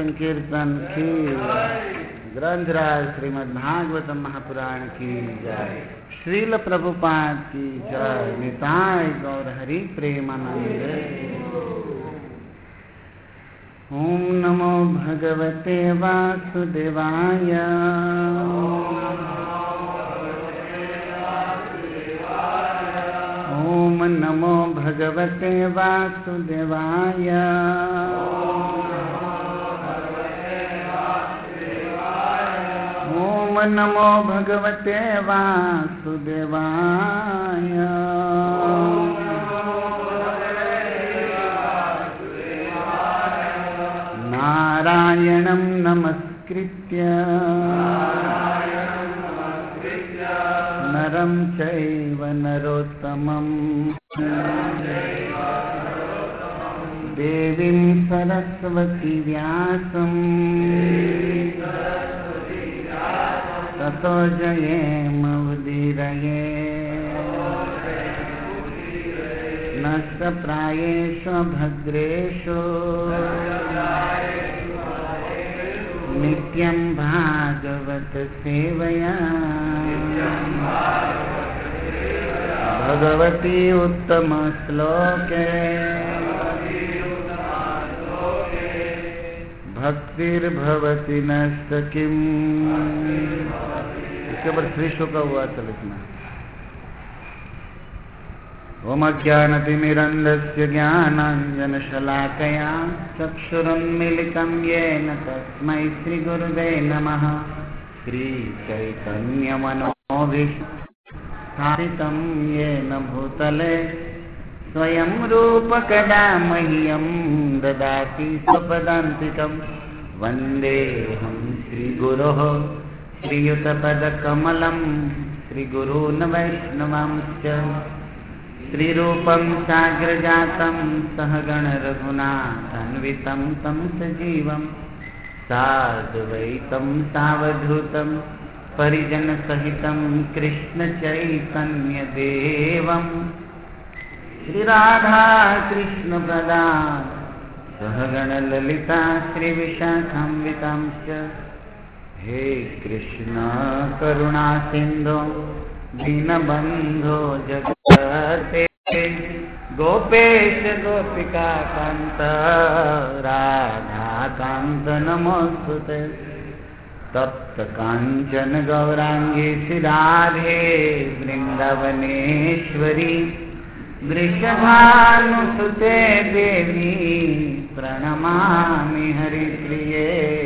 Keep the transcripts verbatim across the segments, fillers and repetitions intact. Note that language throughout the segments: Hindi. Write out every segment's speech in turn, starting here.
संकीर्तन की ग्रंथराज श्रीमद् भागवतम महापुराण की जय। श्रील प्रभुपाद की जय। निताय गौर हरि प्रेमानंद। ओम नमो भगवते वासुदेवाय। ओम नमो भगवते वासुदेवाय। ओम नमो भगवते वासुदेवाय। नारायणं नमस्कृत्य नरं चैव नरोत्तमं देवीं सरस्वती व्यासं ततो जयेमुदीरये। नष्टप्रायेषु भद्रेषु नित्यं भागवत सेवया भगवती उत्तम श्लोके भक्तिर्भवति नष्ट किम। इसके ऊपर श्री शुक हुआ था लिखना। ओम अज्ञानतिमिरन्धस्य ज्ञानाञ्जनशलाकया चक्षुरुन्मीलितं येन तस्मै श्रीगुरुवे नमः। श्रीचैतन्यमनोभीष्टां येन भूतले स्वयं रूप कदा मह्यं ददाति स्वपदान्तिकं। वन्देऽहं श्रीगुरोः श्रीयुतपदकमलं श्रीगुरून् वैष्णवांश्च। श्रीरूपं साग्रजातं सहगण रघुनाथान्वितं तं सजीवं साद्वैतं सावधूतं परिजनसहितं कृष्णचैतन्यदेवं श्रीराधा कृष्णप्रदान सहगणललिता श्रीविशाखान्वितांश्च। हे कृष्ण करुणा सिन्धो दीनबन्धो जगत्पते गोपेश गोपिका कान्त राधाकान्त नमोस्तुते। तप्त काञ्चन गौराङ्गी श्रीराधे वृन्दावनेश्वरी वृषभानुसुते देवी प्रणमामि हरिप्रिये।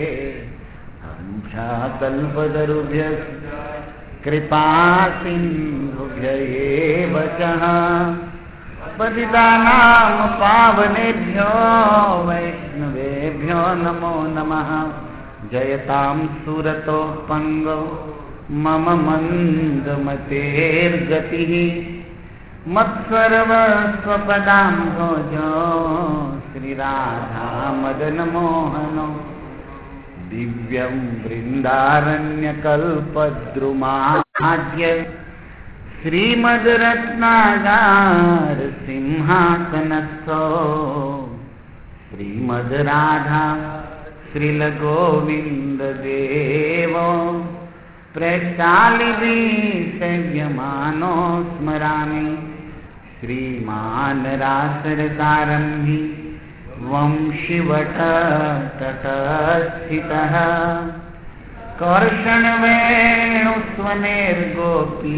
हंसाकल्पतरुभ्यश्च कृपा सिन्धुभ्य एव च पतितानां पावनेभ्यो वैष्णवेभ्यो नमो नमः। जयतां सुरतो पङ्गो मम मन्दमतेर्गतिः मत्सर्वस्वपदाम्भोजो श्रीराधा मदनमोहनो। दिव्यं वृन्दारण्यकल्पद्रुमाद्य श्रीमद्रत्नागार सिंहासनस्थो श्रीमद्राधा श्रीलगोविन्ददेवो प्रेष्ठालिभिः सेव्यमानो स्मरामि। श्रीमान् रासरसारम्भी वंशिवटतटस्थितः कर्षणवेणुस्वनेर्गोपी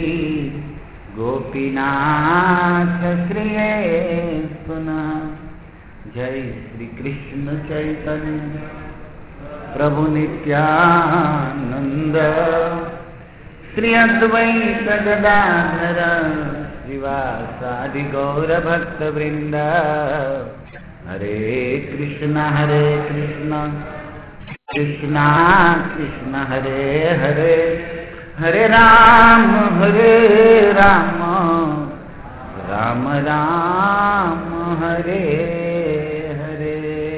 गोपीनाथ श्रिये पुनः। जय श्री कृष्ण चैतन्य प्रभु नित्यानंद श्री अद्वैत गदाधर श्रीवासादि गौर भक्त वृंद। हरे कृष्ण हरे कृष्ण कृष्ण कृष्ण हरे हरे हरे राम हरे राम राम राम हरे हरे।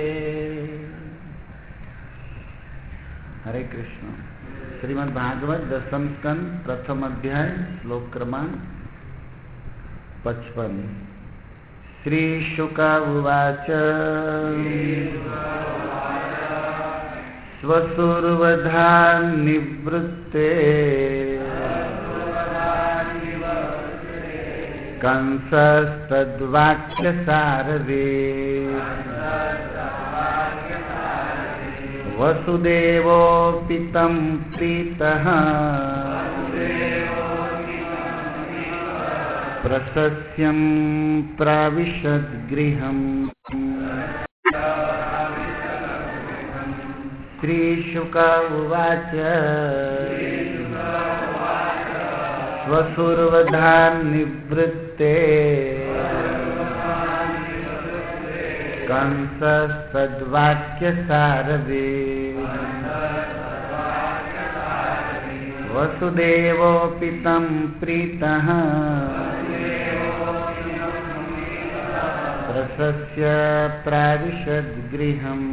हरे कृष्ण। श्रीमद् भागवत दशम स्कंद प्रथम अध्याय श्लोक क्रमांक पचपन। श्री शुक उवाच स्वसुरवधा निवृत्ते कंसस्तद्वाक्यसारवे वसुदेवोऽपि तं प्रीतः प्रशस्यं प्राविशद्गृहम्। श्रीशुक उवाच स्वसुरवधा निवृत्ते कंसस्तद्वाक्यसारवे वसुदेवोऽपि तं प्रीतः प्रशस्य प्राविशद्गृहम्।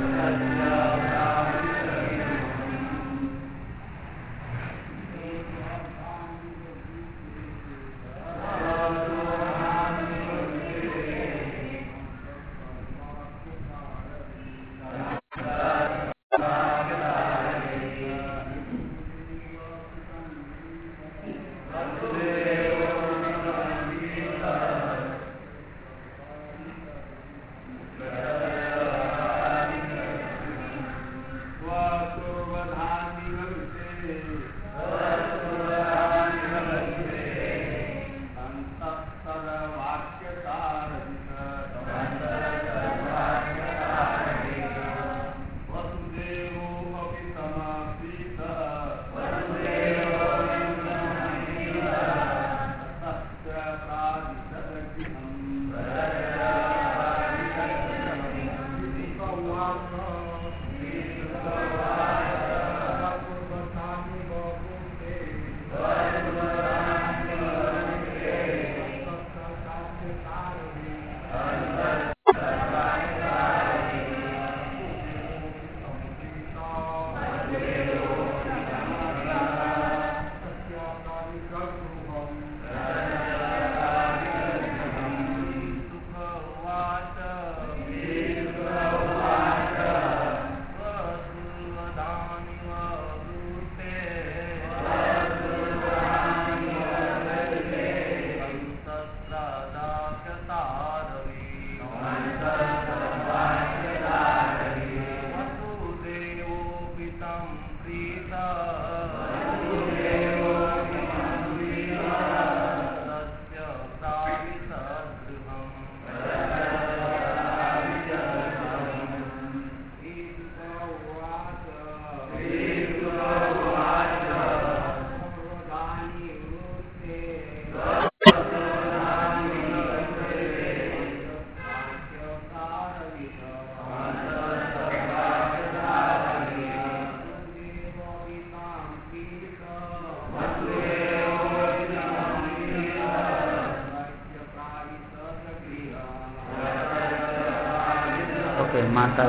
माता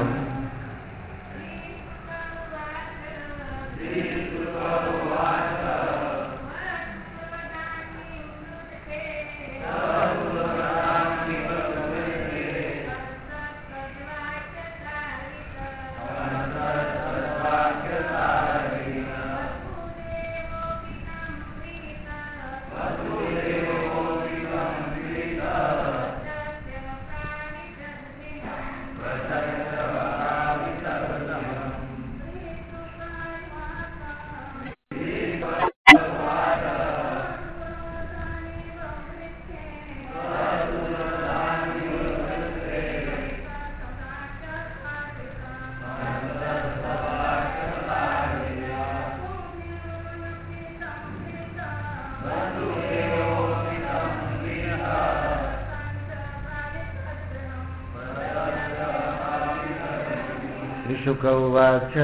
शुक उवाच।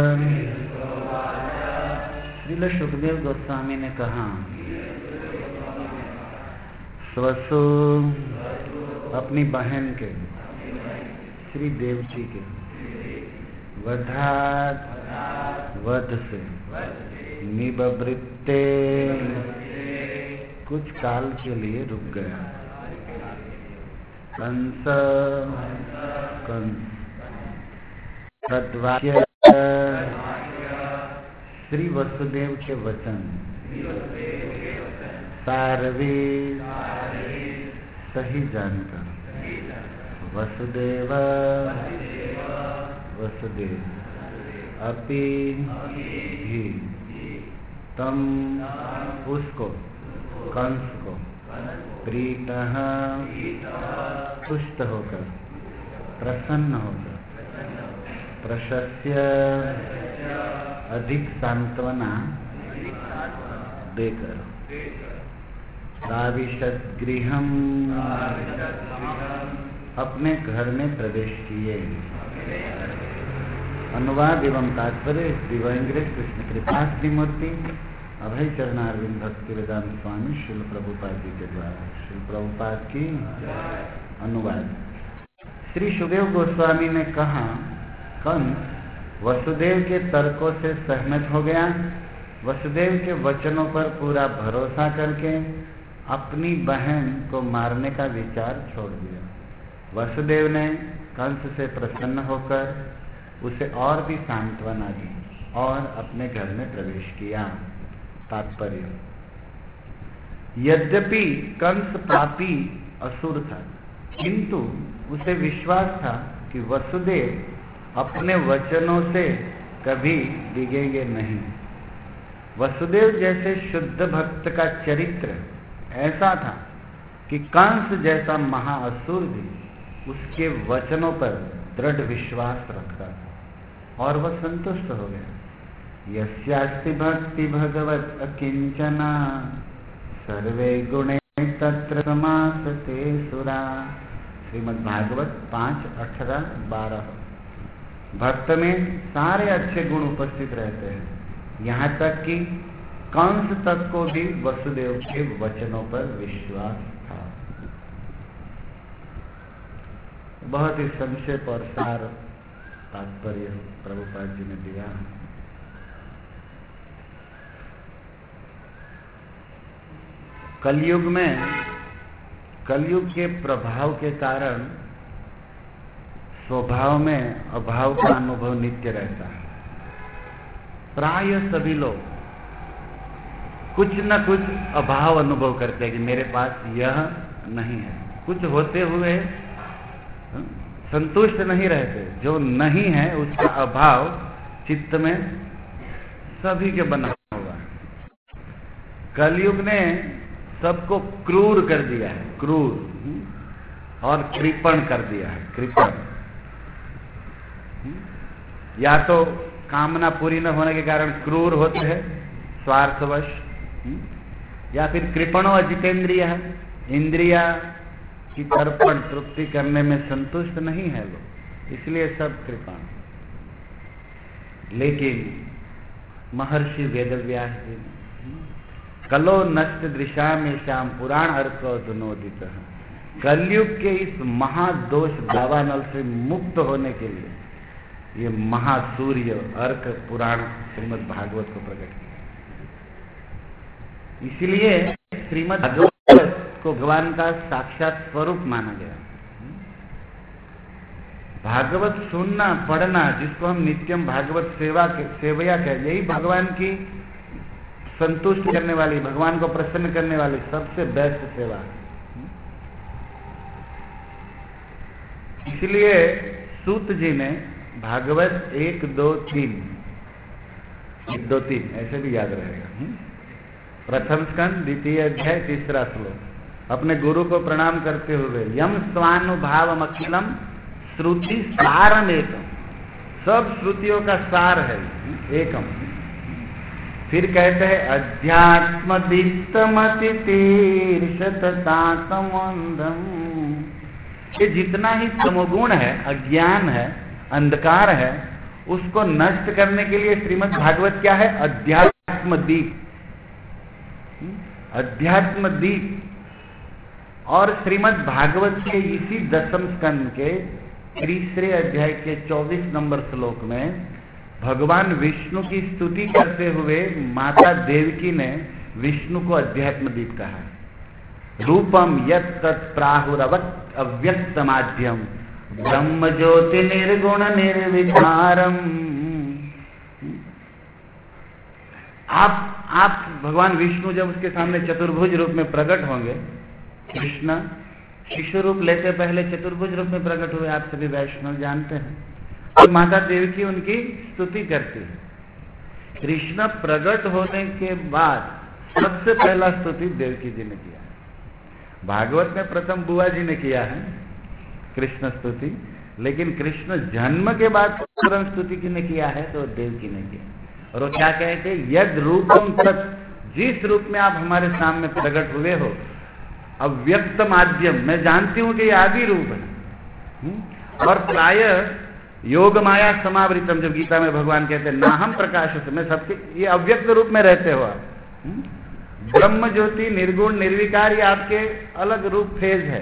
श्रील सुखदेव गोस्वामी ने कहा, स्वसु अपनी बहन के श्री देवजी के वधात वध से निवृत्ते कुछ काल के लिए रुक गया। कंस कंस तद्वाक्य श्री वसुदेव के वचन सारवे सही जानकर वसुदेव वसुदेव अपि भी तम उसको कंस को प्रीतः तुष्ट होकर प्रसन्न होकर प्रशस्य अधिक सांत्वना देकर प्राविशत गृहम अपने घर में प्रवेश किए। अनुवाद एवं तात्पर्य दिव्यांग्रे कृष्ण कृपास्ति मूर्ति अभय चरणारविंद भक्ति वेदांत स्वामी श्रील प्रभुपाद जी के द्वारा। श्री प्रभुपाद की अनुवाद। श्री सुखदेव गोस्वामी ने कहा, कंस वसुदेव के तर्कों से सहमत हो गया। वसुदेव के वचनों पर पूरा भरोसा करके अपनी बहन को मारने का विचार छोड़ दिया। वसुदेव ने कंस से प्रसन्न होकर उसे और भी सांत्वना दी और अपने घर में प्रवेश किया। तात्पर्य, यद्यपि कंस पापी असुर था, किंतु उसे विश्वास था कि वसुदेव अपने वचनों से कभी डिगेंगे नहीं। वसुदेव जैसे शुद्ध भक्त का चरित्र ऐसा था कि कंस जैसा महाअसुर भी उसके वचनों पर दृढ़ विश्वास रखता था और वह संतुष्ट हो गया। यस्यास्ति भक्ति भगवत अकिंचना सर्वे गुणे तत्र समासते सुरा। श्रीमद् भागवत पांच अठारह बारह। भक्त में सारे अच्छे गुण उपस्थित रहते हैं, यहाँ तक कि कंस तक को भी वसुदेव के वचनों पर विश्वास था। बहुत ही संक्षेप और सार तात्पर्य प्रभुपाद जी ने दिया। कलयुग में कलयुग के प्रभाव के कारण स्वभाव में अभाव का अनुभव नित्य रहता है। प्राय सभी लोग कुछ न कुछ अभाव अनुभव करते हैं कि मेरे पास यह नहीं है। कुछ होते हुए संतुष्ट नहीं रहते। जो नहीं है उसका अभाव चित्त में सभी के बना हुआ है। कलयुग ने सबको क्रूर कर दिया है, क्रूर और कृपण कर दिया है। कृपण या तो कामना पूरी न होने के कारण क्रूर होते हैं स्वार्थवश, या फिर कृपणों अजितेंद्रिय है, इंद्रिया की तर्पण तृप्ति करने में संतुष्ट नहीं है लोग, इसलिए सब कृपण। लेकिन महर्षि वेदव्यास जी कलो नष्ट दृशा में श्याम पुराण अर्क दुनोदित। कलयुग के इस महादोष दावानल से मुक्त होने के लिए ये महासूर्य अर्क पुराण श्रीमद् भागवत को प्रकट किया। इसलिए श्रीमद् भागवत को भगवान का साक्षात स्वरूप माना गया। भागवत सुनना पढ़ना, जिसको हम नित्यम भागवत सेवा के सेवया कहते, यही भगवान की संतुष्ट करने वाली, भगवान को प्रसन्न करने वाली सबसे बेस्ट सेवा है। इसलिए सूत जी ने भागवत एक दो तीन एक दो तीन ऐसे भी याद रहेगा। प्रथम स्कंद द्वितीय अध्याय तीसरा श्लोक अपने गुरु को प्रणाम करते हुए, यम स्वानुभावम अखिलम श्रुति सारम एकम। सब श्रुतियों का सार है एकम। फिर कहते हैं अध्यात्म दीप्तमति तीर्षततातमंदम। ये जितना ही तमोगुण है, अज्ञान है, अंधकार है, उसको नष्ट करने के लिए श्रीमद् भागवत क्या है? अध्यात्म दीप। अध्यात्म दीप। और श्रीमद् भागवत के इसी दसम स्कंद के तीसरे अध्याय के चौबीस नंबर श्लोक में भगवान विष्णु की स्तुति करते हुए माता देवकी ने विष्णु को अध्यात्म दीप कहा है। रूपम यत् तत् प्राहुरवत् अव्यक्त माध्यम ब्रह्म ज्योति निर्गुण निर्विकारम आप आप भगवान विष्णु जब उसके सामने चतुर्भुज रूप में प्रकट होंगे, कृष्ण शिशु रूप लेते पहले चतुर्भुज रूप में प्रकट हुए, आप सभी वैष्णव जानते हैं। और माता देवकी उनकी स्तुति करती है। कृष्ण प्रकट होने के बाद सबसे पहला स्तुति देवकी जी ने किया है। भागवत में प्रथम बुआ जी ने किया है कृष्ण स्तुति, लेकिन कृष्ण जन्म के बाद तुरंत स्तुति किसने किया है तो देवकी ने किया। और वो क्या कहते हैं, यद रूपम तत्, जिस रूप में आप हमारे सामने प्रकट हुए हो, अव्यक्त माध्यम, मैं जानती हूं कि ये आदि रूप है। और प्राय योग माया समावृतम, जब गीता में भगवान कहते हैं ना हम प्रकाश से, मैं सबके, ये अव्यक्त रूप में रहते हो आप। ब्रह्म ज्योति निर्गुण निर्विकार, ये आपके अलग रूप फेज है।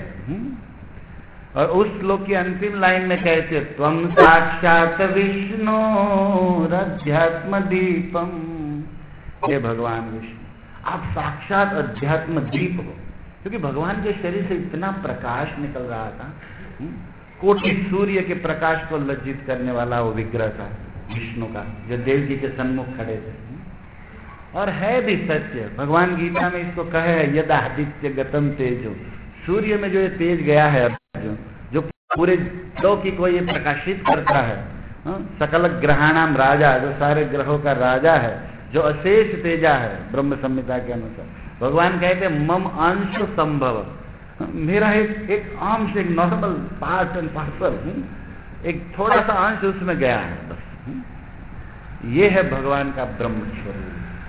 और उस श्लोक की अंतिम लाइन में कहते हैं, त्वं साक्षात विष्णु अध्यात्म दीपम, हे भगवान विष्णु आप साक्षात अध्यात्म दीप हो। क्योंकि भगवान के शरीर से इतना प्रकाश निकल रहा था, कोटि सूर्य के प्रकाश को लज्जित करने वाला वो विग्रह था विष्णु का, जो देव जी के सन्मुख खड़े थे। और है भी सत्य, भगवान गीता में इसको कहे है, यदादित्य गतम तेजो, सूर्य में जो ये तेज गया है अर्जुन, जो पूरे लौकिक को ये प्रकाशित करता है, हा? सकल ग्रहाणाम राजा, जो सारे ग्रहों का राजा है, जो अशेष तेजा है ब्रह्म संहिता के अनुसार। भगवान कहते हैं मम अंश संभव, मेरा एक एक अंश, एक नॉर्मल पार्ट एंड पार्सल, एक थोड़ा सा अंश उसमें गया है बस। ये है भगवान का ब्रह्म स्वरूप।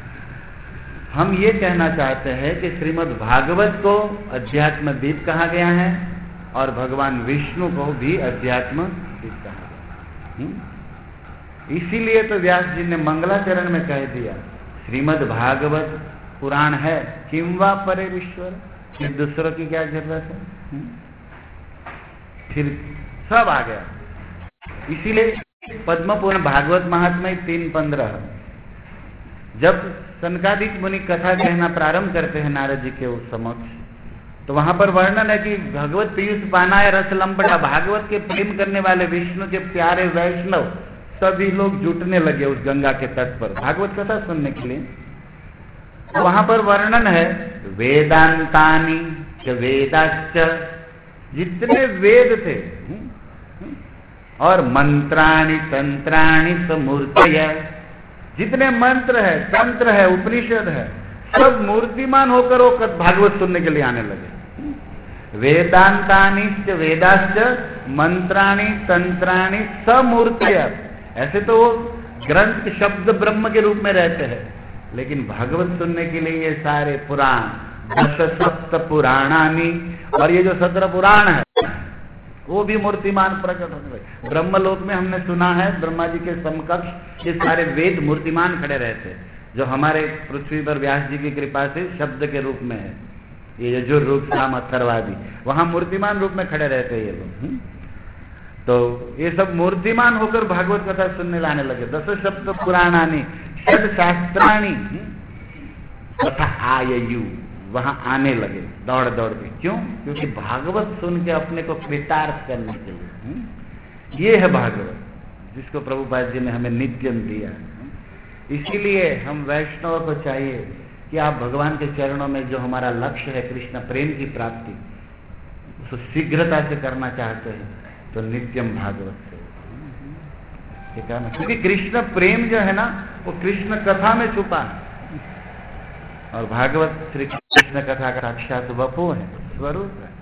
हम ये कहना चाहते हैं कि श्रीमद् भागवत को अध्यात्म दीप कहा गया है और भगवान विष्णु को भी अध्यात्म दीप कहा गया। इसीलिए तो व्यास जी ने मंगलाचरण में कह दिया, श्रीमद् भागवत पुराण है, किम वा परे ईश्वर, फिर दूसरों की क्या जरूरत है, फिर सब आ गया। इसीलिए पद्मपुराण भागवत महात्म्य तीन पंद्रह, जब सनकादिक मुनि कथा कहना प्रारंभ करते हैं नारद जी के उस समक्ष, तो वहां पर वर्णन है कि भगवत पीयूष पानाय रस लंपटा, भागवत के प्रेम करने वाले विष्णु के प्यारे वैष्णव सभी लोग जुटने लगे उस गंगा के तट पर भागवत कथा सुनने के लिए। वहां पर वर्णन है वेदांतानि च वेदाश्च, जितने वेद थे और मंत्राणि तंत्राणि समूर्तय, जितने मंत्र है तंत्र है उपनिषद है, सब मूर्तिमान होकर वो भागवत सुनने के लिए आने लगे। वेदांतानि च वेदाश्च मंत्राणि तंत्राणि समूर्तय, ऐसे तो वो ग्रंथ शब्द ब्रह्म के रूप में रहते हैं, लेकिन भागवत सुनने के लिए ये सारे पुराण, दश सप्त पुराणानि, और ये जो सत्रह पुराण है वो भी मूर्तिमान प्रकट होने लगे। ब्रह्मलोक में हमने सुना है ब्रह्मा जी के समकक्ष ये सारे वेद मूर्तिमान खड़े रहते, जो हमारे पृथ्वी पर व्यास जी की कृपा से शब्द के रूप में है, ये यजुर रूप साम अथर्वादि, वहां मूर्तिमान रूप में खड़े रहते हैं ये लोग। तो ये सब मूर्तिमान होकर भागवत कथा सुनने लाने लगे। दस सप्त पुराणानि षड शास्त्राणि तथा आयु, वहां आने लगे दौड़ दौड़ के। क्यों? क्योंकि भागवत सुन के अपने को कृतार्थ करने के लिए। ये है भागवत जिसको प्रभुपाद जी ने हमें नित्यम दिया। इसीलिए हम वैष्णव को चाहिए कि आप भगवान के चरणों में जो हमारा लक्ष्य है कृष्ण प्रेम की प्राप्ति, उसको शीघ्रता से करना चाहते हैं तो नित्यम भागवत से, ठीक है ना? क्योंकि कृष्ण प्रेम जो है ना वो कृष्ण कथा में छुपा है, और भागवत श्री कृष्ण कथा का साक्षात वपु है, स्वरूप है।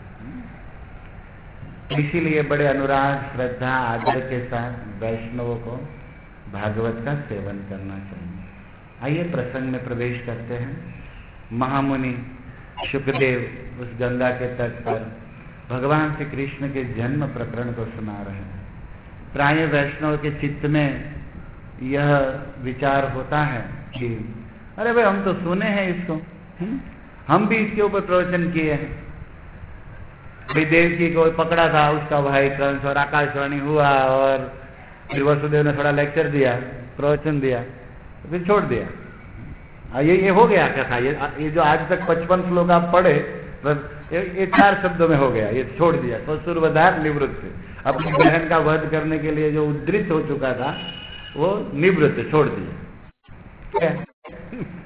इसीलिए बड़े अनुराग श्रद्धा आदर के साथ वैष्णवों को भागवत का सेवन करना चाहिए। आइए प्रसंग में प्रवेश करते हैं। महामुनि शुकदेव उस गंगा के तट पर भगवान श्री कृष्ण के जन्म प्रकरण को सुना रहे हैं। प्राय वैष्णव के चित्त में यह विचार होता है कि अरे भाई हम तो सुने हैं इसको, हुँ? हम भी इसके ऊपर प्रवचन किए हैं। भाई देवकी को पकड़ा था उसका भाई कंस, और आकाशवाणी हुआ, और फिर वसुदेव ने थोड़ा लेक्चर दिया, प्रवचन दिया, तो फिर छोड़ दिया। ये ये हो गया कथा। ये ये जो आज तक पचपन श्लोक आप पढ़े, ये, ये चार शब्दों में हो गया, ये छोड़ दिया। ससुरवधार निवृत्त, अपनी बहन का वध करने के लिए जो उद्धृत हो चुका था वो निवृत्त, छोड़ दिया।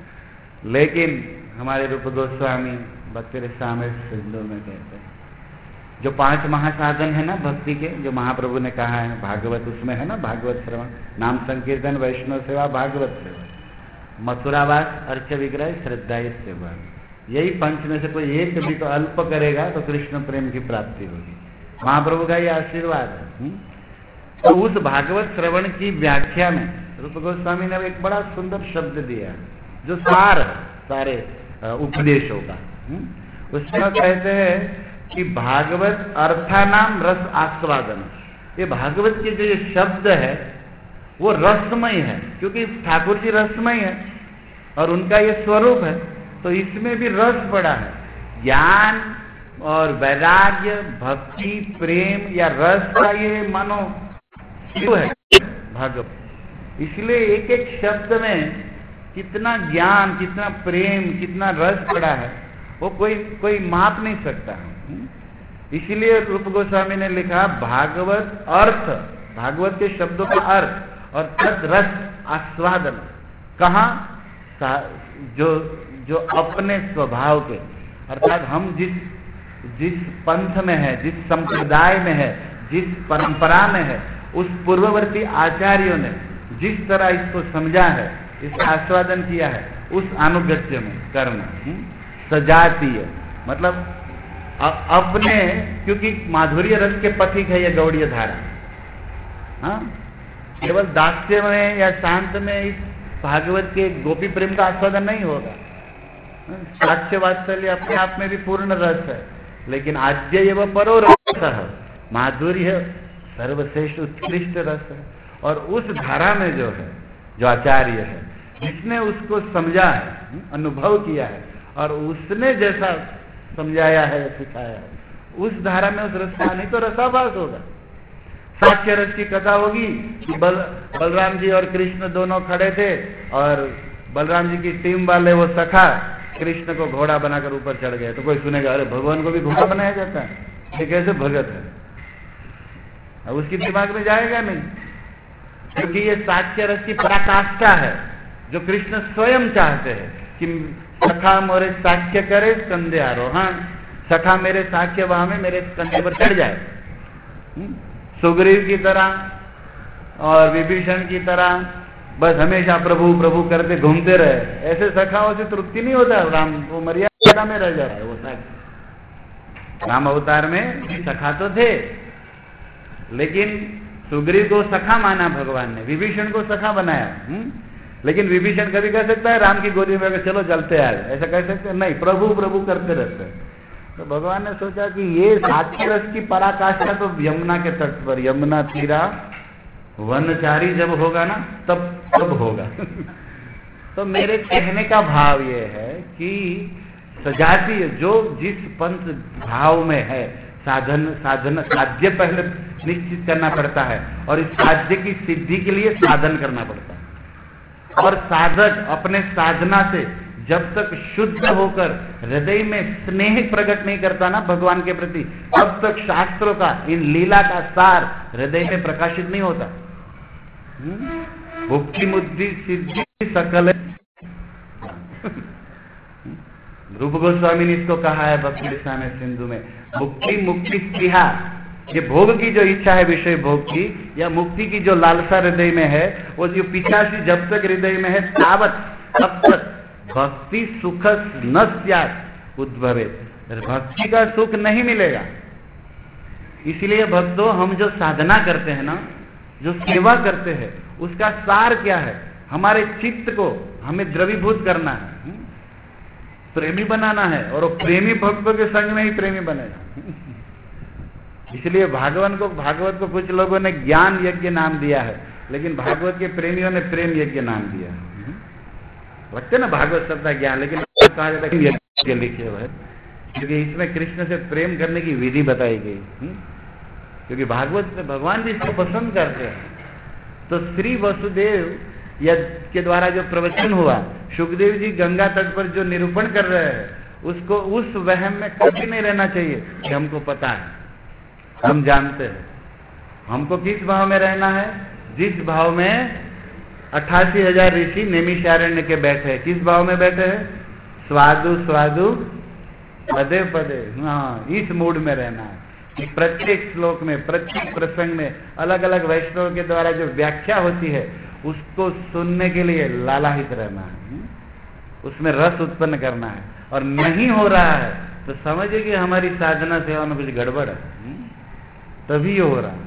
लेकिन हमारे रूप गोस्वामी भक्ति रसामृत सिंधु में कहते हैं जो पांच महासाधन है ना भक्ति के, जो महाप्रभु ने कहा है भागवत, उसमें है ना भागवत श्रवण, नाम संकीर्तन, वैष्णव सेवा, भागवत सेवा, मथुरावास, अर्च विग्रह, श्रद्धा सेवा, यही पंच में से कोई एक भी तो अल्प करेगा तो कृष्ण प्रेम की प्राप्ति होगी। महाप्रभु का ये आशीर्वाद है। तो उस भागवत श्रवण की व्याख्या में रूप गोस्वामी ने एक बड़ा सुंदर शब्द दिया जो सार है सारे उपदेशों का। उसमें कहते हैं कि भागवत अर्थानाम रस आस्वादन, ये भागवत के जो ये शब्द है वो रसमय है, क्योंकि ठाकुर जी रसमय है और उनका ये स्वरूप है, तो इसमें भी रस बड़ा है। ज्ञान और वैराग्य, भक्ति, प्रेम या रस का ये मानो है भागवत। इसलिए एक एक शब्द में कितना ज्ञान, कितना प्रेम, कितना रस पड़ा है वो कोई कोई माप नहीं सकता। इसलिए रूप गोस्वामी ने लिखा भागवत अर्थ, भागवत के शब्दों का अर्थ और तद रस आस्वादन। कहाँ? जो जो अपने स्वभाव के, अर्थात हम जिस जिस पंथ में है, जिस संप्रदाय में है, जिस परंपरा में है, उस पूर्ववर्ती आचार्यों ने जिस तरह इसको समझा है, इसका आस्वादन किया है, उस अनुगत्य में करना। सजातीय मतलब अ, अपने, क्योंकि माधुर्य रस के पथिक है ये गौड़ीय धारा। हाँ, केवल दास्य में या शांत में इस भागवत के गोपी प्रेम का आस्वादन नहीं होगा। साक्ष्य वात्सल्य अपने आप में भी पूर्ण रस है, लेकिन आद्य एवं परो रस है, माधुर्य सर्वश्रेष्ठ उत्कृष्ट रस है। और उस धारा में जो है, जो आचार्य है, जिसने उसको समझा है, अनुभव किया है और उसने जैसा समझाया है, सिखाया है, उस धारा में उस रस का नहीं तो रसाभास होगा। साक्ष्य रस की कथा होगी कि बल बलराम जी और कृष्ण दोनों खड़े थे और बलराम जी की टीम वाले वो सखा कृष्ण को घोड़ा बनाकर ऊपर चढ़ गए, तो कोई सुनेगा अरे भगवान को भी घोड़ा बनाया जाता है, ये कैसे भगत है? अब उसकी दिमाग में जाएगा नहीं, क्योंकि ये साक्ष्य रस की पराकाष्ठा है जो कृष्ण स्वयं चाहते हैं कि सखा मोरे साक्ष्य करे कंधे आरोहण, सखा मेरे साक्ष्य वहां में मेरे कंधे पर चढ़ जाए। सुग्रीव की तरह और विभीषण की तरह बस हमेशा प्रभु प्रभु करते घूमते रहे, ऐसे सखाओं से तृप्ति नहीं होता। राम वो मर्यादा में रह जा रहा है वो साक्ष्य। राम अवतार में सखा तो थे, लेकिन सुग्रीव को सखा माना भगवान ने, विभीषण को सखा बनाया। हुँ? लेकिन विभीषण कभी कह सकता है राम की गोदी में चलो जलते आए, ऐसा कह सकते नहीं, प्रभु प्रभु करते रहते हैं। तो भगवान ने सोचा कि ये साक्ष्य रस की पराकाष्ठा तो यमुना के तट पर, यमुना तीरा वनचारी जब होगा ना तब तब होगा। तो मेरे कहने का भाव ये है कि सजातीय जो जिस पंथ भाव में है, साधन साधन साध्य पहले निश्चित करना पड़ता है और इस साध्य की सिद्धि के लिए साधन करना पड़ता है। और साधक अपने साधना से जब तक शुद्ध होकर हृदय में स्नेह प्रकट नहीं करता ना भगवान के प्रति, तब तक शास्त्रों का, इन लीला का सार हृदय में प्रकाशित नहीं होता। भुक्ति मुक्ति सिद्धि सकल। रूप गोस्वामी ने इसको कहा है भक्ति रसामृत सिंधु में, मुक्ति मुक्ति स्पृहा, ये भोग की जो इच्छा है विषय भोग की या मुक्ति की जो लालसा हृदय में है, वो जो पिचासी जब तक हृदय में है तावत तब तक भक्ति सुख न स्यात् उद्भवे, भक्ति का सुख नहीं मिलेगा। इसलिए भक्तों, हम जो साधना करते हैं ना, जो सेवा करते हैं, उसका सार क्या है? हमारे चित्त को हमें द्रवीभूत करना है, प्रेमी बनाना है, और वो प्रेमी भक्तों के संग में ही प्रेमी बनेगा। इसलिए भागवान को भागवत को कुछ लोगों ने ज्ञान यज्ञ नाम दिया है, लेकिन भागवत के प्रेमियों ने प्रेम यज्ञ नाम दिया है। लगते ना भागवत शब्द ज्ञान, लेकिन कहा जाता है यज्ञ लिखे हुए, क्योंकि इसमें कृष्ण से प्रेम करने की विधि बताई गई। क्योंकि भागवत में भगवान भी इसको पसंद करते हैं। तो श्री वसुदेव के द्वारा जो प्रवचन हुआ, सुखदेव जी गंगा तट पर जो निरूपण कर रहे हैं, उसको उस वहम में कभी नहीं रहना चाहिए कि हमको पता है, हम जानते हैं। हमको किस भाव में रहना है? जिस भाव में अट्ठासी हजार ऋषि नैमिषारण्य के बैठे, किस भाव में बैठे हैं? स्वादु स्वादु पदे पदे। हाँ, इस मूड में रहना है कि प्रत्येक श्लोक में, प्रत्येक प्रसंग में अलग अलग वैष्णव के द्वारा जो व्याख्या होती है उसको सुनने के लिए लालायित रहना है, उसमें रस उत्पन्न करना है। और नहीं हो रहा है तो समझिए कि हमारी साधना सेवा में कुछ गड़बड़ है, तभी हो रहा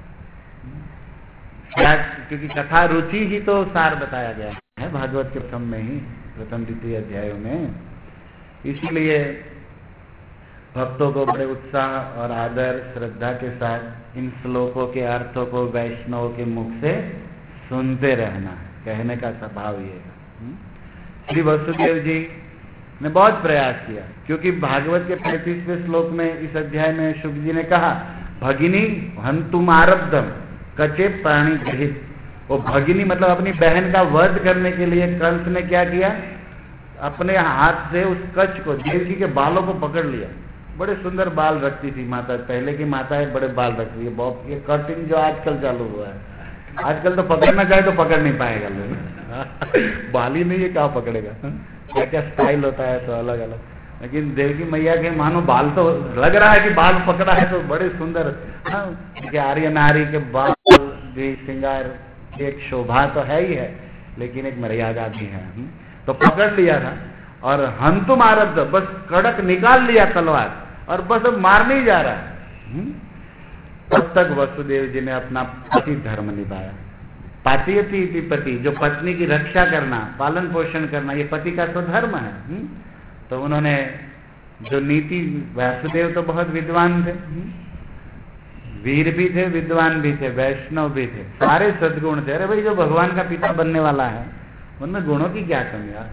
है। क्योंकि कथा रुचि ही तो सार बताया गया है भागवत के प्रथम में ही, प्रथम द्वितीय अध्यायों में। इसीलिए भक्तों को बड़े उत्साह और आदर श्रद्धा के साथ इन श्लोकों के अर्थों को वैष्णव के मुख से सुनते रहना है, कहने का स्वभाव ये है। श्री वसुदेव जी ने बहुत प्रयास किया, क्योंकि भागवत के पैंतीसवें श्लोक में इस अध्याय में शुक जी ने कहा, भगिनी हंतुम आरब्धम कचे प्राणी गृहित। वो भगिनी मतलब अपनी बहन का वध करने के लिए कंस ने क्या किया, अपने हाथ से उस कच को, देवकी के बालों को पकड़ लिया। बड़े सुंदर बाल रखती थी माता, पहले की माताएं बड़े बाल रखती है। बहुत ये कटिंग जो आजकल चालू हुआ है, आजकल तो पकड़ना चाहे तो पकड़ नहीं पाएगा लोग। बाल ही नहीं है, क्या पकड़ेगा? क्या क्या स्टाइल होता है तो अलग अलग। लेकिन देवकी मैया के मानो बाल तो लग रहा है कि बाल पकड़ा है तो बड़े सुंदर। हाँ, आर्य नारी के बाल भी श्रृंगार एक शोभा तो है ही है, लेकिन एक मर्यादा भी है। तो पकड़ लिया था और हंतुम आरब्ध, बस कड़क निकाल लिया तलवार और बस अब मारने ही जा रहा है। तब तक वसुदेव जी ने अपना पति धर्म निभाया। पातियति इति पति, जो पत्नी की रक्षा करना, पालन पोषण करना, ये पति का तो धर्म है। तो उन्होंने जो नीति, वासुदेव तो बहुत विद्वान थे, वीर भी थे, विद्वान भी थे, वैष्णव भी थे, सारे सद्गुण थे। अरे भाई, जो भगवान का पिता बनने वाला है उनमें गुणों की क्या कमी है?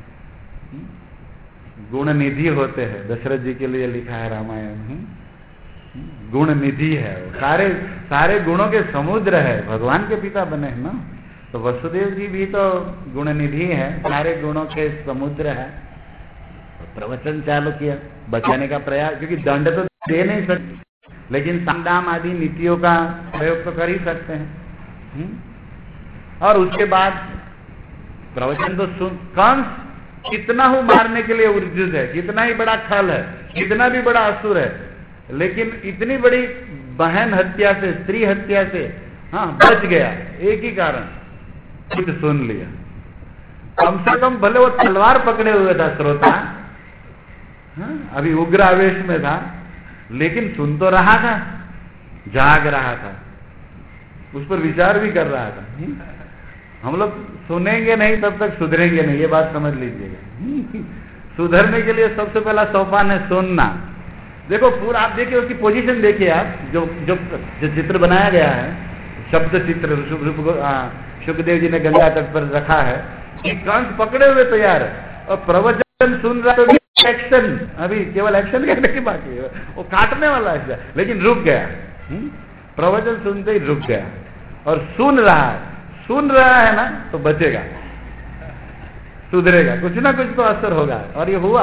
गुण निधि होते हैं, दशरथ जी के लिए लिखा है रामायण। गुण निधि है, सारे सारे गुणों के समुद्र है, भगवान के पिता बने हैं ना। तो वसुदेव जी भी तो गुण निधि है, सारे गुणों के समुद्र है। प्रवचन चालू किया, बचाने का प्रयास, क्योंकि दंड तो दे नहीं सकते, लेकिन संदाम आदि नीतियों का प्रयोग तो कर ही सकते हैं। और उसके बाद प्रवचन तो सुन, कंस कितना हो मारने के लिए उद्युक्त है, कितना ही बड़ा खल है, कितना भी बड़ा असुर है, लेकिन इतनी बड़ी बहन हत्या से, स्त्री हत्या से हाँ बच गया, एक ही कारण, खुद सुन लिया। कम से कम भले वो तलवार पकड़े हुए था श्रोता, हाँ, अभी उग्र आवेश में था, लेकिन सुन तो रहा था, जाग रहा था, उस पर विचार भी कर रहा था। हम लोग सुनेंगे नहीं तब तक सुधरेंगे नहीं, ये बात समझ लीजिएगा। सुधरने के लिए सबसे पहला सोपान है सुनना। देखो पूरा, आप देखिए उसकी पोजीशन देखिए आप, जो जो जो चित्र बनाया गया है, शब्द चित्र सुखदेव जी ने गंगा तट पर रखा है कि कंस पकड़े हुए तैयार है और प्रवचन सुन रहा, तो एक्शन, अभी केवल एक्शन करने की बात है, वो काटने वाला है, लेकिन रुक गया। प्रवचन सुनते ही रुक गया और सुन रहा है, सुन रहा है ना तो बचेगा, सुधरेगा, कुछ ना कुछ तो असर होगा। और ये हुआ।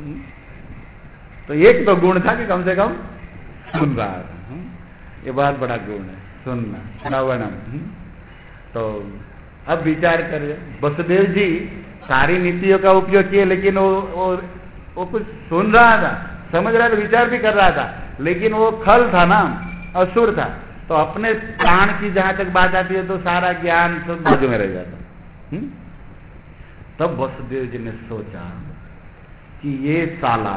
तो एक तो गुण था कि कम से कम सुन रहा था, ये बहुत बड़ा गुण है, सुनना, श्रवणम। तो अब विचार करिए, वसुदेव जी सारी नीतियों का उपयोग किए, लेकिन वो वो वो कुछ सुन रहा था, समझ रहा था, विचार भी कर रहा था, लेकिन वो खल था ना, असुर था। तो अपने प्राण की जहां तक बात आती है तो सारा ज्ञान सब बाजू में रह जाता। तब वसुदेव जी ने सोचा कि ये साला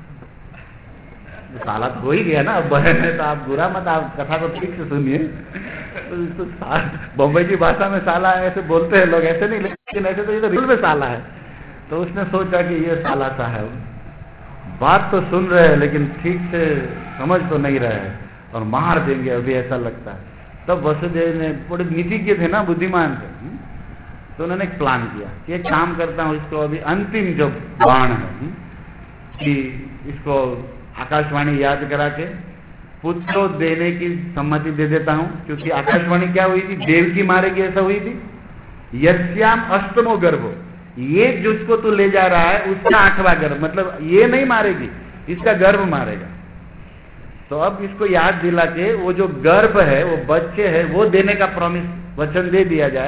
साला तो हो ही गया ना, अब बहन है तो आप बुरा मत, आप कथा को ठीक से सुनिए। तो, तो बम्बई की भाषा में साला ऐसे बोलते हैं लोग, ऐसे नहीं, लेकिन ऐसे तो ये तो रियल में साला है। तो उसने सोचा कि ये साला साहब बात तो सुन रहे हैं लेकिन ठीक से समझ तो नहीं रहे हैं और मार देंगे अभी, ऐसा लगता है। तब वसुदेव ने, बड़े नीति के थे ना, बुद्धिमान थे, तो उन्होंने एक प्लान किया कि एक काम करता हूं, इसको अभी अंतिम जो बाण है कि इसको आकाशवाणी याद करा के पुत्र देने की सम्मति दे देता हूं, क्योंकि आकाशवाणी क्या हुई थी, देव की मारेगी ऐसा हुई थी। यस्याम अष्टमो गर्भो, ये जिसको तू ले जा रहा है उसका आठवां गर्भ, मतलब ये नहीं मारेगी, इसका गर्भ मारेगा। तो अब इसको याद दिला के वो जो गर्भ है, वो बच्चे है, वो देने का प्रॉमिस, वचन दे दिया जाए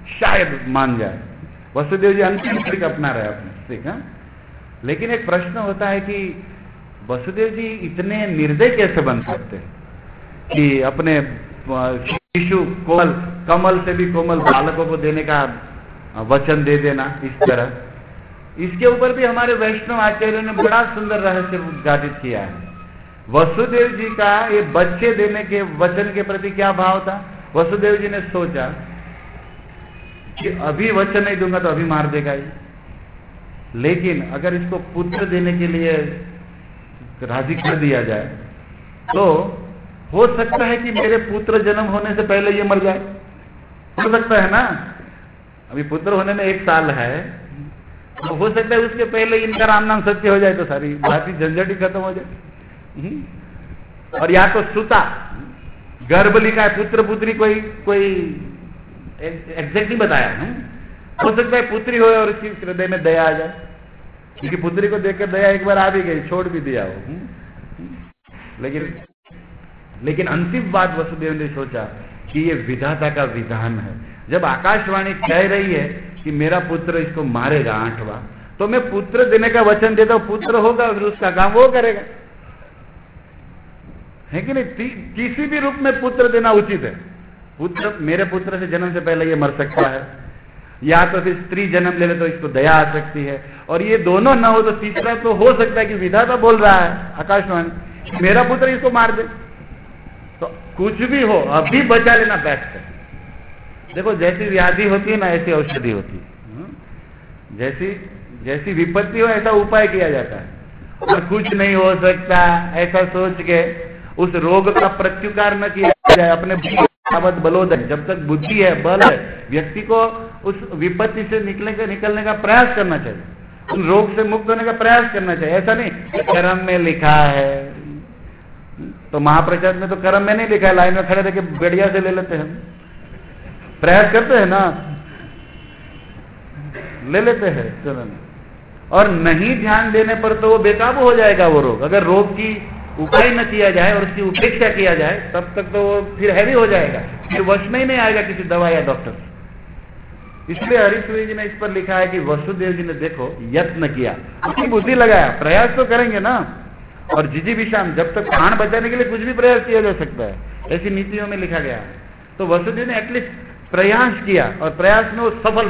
शायद मान जाए। वसुदेव जी अंतिम ट्रिक अपना रहे अपने ठीक है। लेकिन एक प्रश्न होता है कि वसुदेव जी इतने निर्दय कैसे बन सकते हैं कि अपने शिशु कोमल कमल से भी कोमल बालकों को देने का वचन दे देना इस तरह। इसके ऊपर भी हमारे वैष्णव आचार्यों ने बड़ा सुंदर रहस्य उद्घाटित किया है। वसुदेव जी का ये बच्चे देने के वचन के प्रति क्या भाव था। वसुदेव जी ने सोचा कि अभी वचन नहीं दूंगा तो अभी मार देगा ये, लेकिन अगर इसको पुत्र देने के लिए राजी कर दिया जाए तो हो सकता है कि मेरे पुत्र जन्म होने से पहले ये मर जाए। हो सकता है ना, अभी पुत्र होने में एक साल है, तो हो सकता है उसके पहले इनका राम नाम सत्य हो जाए तो सारी बात ही झंझट ही खत्म हो जाए। और या तो सुता गर्भ लिखा है, पुत्र पुत्री कोई कोई एग्जैक्टली बताया है, हो सकता है पुत्री हो और उसकी हृदय में दया आ जाए, क्योंकि पुत्री को देखकर दया एक बार आ भी गई, छोड़ भी दिया हो। लेकिन लेकिन अंतिम बात वसुदेव ने सोचा कि ये विधाता का विधान है। जब आकाशवाणी कह रही है कि मेरा पुत्र इसको मारेगा आठवां, तो मैं पुत्र देने का वचन देता हूं, पुत्र होगा फिर उसका काम वो करेगा, है कि नहीं। किसी भी रूप में पुत्र देना उचित है। पुत्र मेरे पुत्र से जन्म से पहले ये मर सकता है, या तो फिर स्त्री जन्म ले ले तो इसको दया आ सकती है, और ये दोनों न हो तो तीसरा तो हो सकता है कि विधाता बोल रहा है आकाशवाणी मेरा पुत्र इसको मार दे। तो कुछ भी हो अभी बचा लेना बेस्ट है। देखो जैसी व्याधि होती है ना ऐसी औषधि होती है, जैसी जैसी विपत्ति हो ऐसा उपाय किया जाता है, और कुछ नहीं हो सकता ऐसा सोच के उस रोग का प्रत्युकार न किया जाए। अपने बलोदय, जब तक बुद्धि है बल है, व्यक्ति को उस विपत्ति से निकलने का निकलने का प्रयास करना चाहिए, उन रोग से मुक्त होने का प्रयास करना चाहिए। ऐसा नहीं कर्म में लिखा है, तो महाप्रसाद में तो कर्म में नहीं लिखा है, लाइन में खड़े रह के बढ़िया से ले लेते हैं, प्रयास करते हैं ना, ले लेते हैं चलो। और नहीं ध्यान देने पर तो वो बेकाबू हो जाएगा वो रोग। अगर रोग की उपाय न किया जाए और उसकी उपेक्षा किया जाए तब तक तो वो फिर हैवी हो जाएगा, फिर वश में ही नहीं आएगा किसी दवा या डॉक्टर। इसलिए हरीश्वरी जी ने इस पर लिखा है कि वसुदेव जी ने देखो यत्न किया, अपनी बुद्धि लगाया, प्रयास तो करेंगे ना। और जिजी विषाम, जब तक प्राण बचाने के लिए कुछ भी प्रयास किया जा सकता है, ऐसी नीतियों में लिखा गया है। तो वसुदेव ने एटलीस्ट प्रयास किया और प्रयास में वो सफल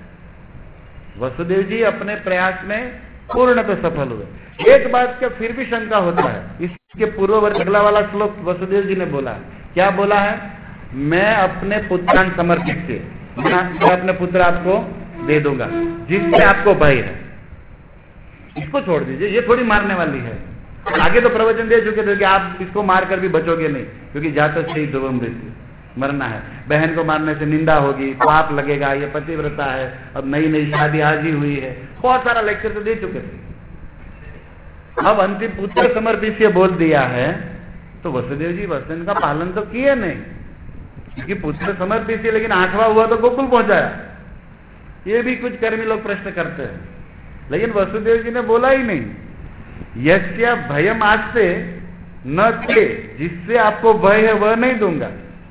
रहे। वसुदेव जी अपने प्रयास में पूर्णतः सफल हुए। एक बात का फिर भी शंका होता है, इसके पूर्ववर्ती अगला वाला श्लोक वसुदेव जी ने बोला, क्या बोला है, मैं अपने पुत्रान समर्पित से, मैं अपने पुत्र आपको दे दूंगा जिससे आपको भय है, इसको छोड़ दीजिए, ये थोड़ी मारने वाली है। आगे तो प्रवचन दे चुके थे कि आप इसको मारकर भी बचोगे नहीं, क्योंकि जातक से ही ध्रुवम मृत्यु, मरना है। बहन को मारने से निंदा होगी, पाप लगेगा, ये पतिव्रता है, अब नई नई शादी आज ही हुई है, बहुत सारा लेक्चर तो दे चुके थे। अब अंतिम पुत्र समर्पित से बोल दिया है, तो वसुदेव जी वचन का पालन तो किए नहीं, क्योंकि पुत्र समर्पित से, लेकिन आठवां हुआ तो गोकुल पहुंचाया। ये भी कुछ कर्मी लोग प्रश्न करते हैं, लेकिन वसुदेव जी ने बोला ही नहीं, यस्य भयम आस्ते न थे, जिससे आपको भय है वह नहीं दूंगा,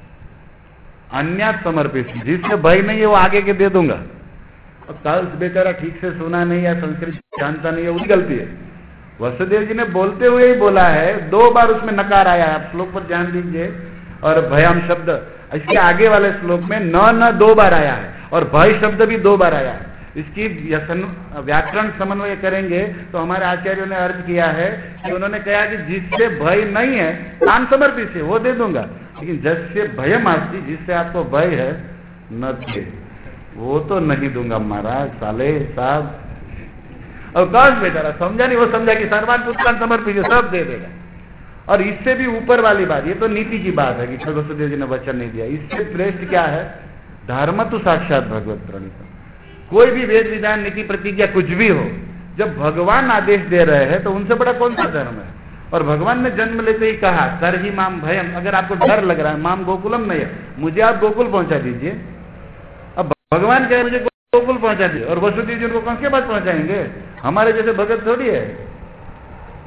अन्य समर्पित, जिससे भय नहीं है वो आगे के दे दूंगा। अब कल बेचारा ठीक से सुना नहीं या संस्कृत जानता नहीं है, उसकी गलती है। वसुदेव जी ने बोलते हुए ही बोला है, दो बार उसमें नकार आया है, आप श्लोक पर ध्यान दीजिए। और भयम शब्द इसके आगे वाले श्लोक में न न दो बार आया है, और भय शब्द भी दो बार आया है। इसकी व्याकरण समन्वय करेंगे तो हमारे आचार्यों ने अर्थ किया है कि उन्होंने कहा कि जिससे भय नहीं है प्राण समर्पित से वो दे दूंगा, लेकिन जिससे भयम आस्ति, जिससे आपको भय है न थे, वो तो नहीं दूंगा महाराज साले साहब। और कौन बेचारा समझा नहीं, वो समझा कि सर्वान पुत्रान समर्पित सब दे देगा। और इससे भी ऊपर वाली बात, ये तो नीति की बात है कि वसुदेव जी ने वचन नहीं दिया, इससे श्रेष्ठ क्या है, धर्म तो साक्षात भगवत प्रणीत। कोई भी वेद विधान नीति प्रतिज्ञा कुछ भी हो, जब भगवान आदेश दे रहे हैं तो उनसे बड़ा कौन सा धर्म है। और भगवान ने जन्म लेते ही कहा सर ही माम भयम, अगर आपको डर लग रहा है, माम गोकुलम नहीं है, मुझे आप गोकुल पहुंचा दीजिए। अब भगवान कहे मुझे गोकुल पहुंचा दिए, और वसुदेव जी उनको कौन के बाद पहुंचाएंगे, हमारे जैसे भगत थोड़ी है।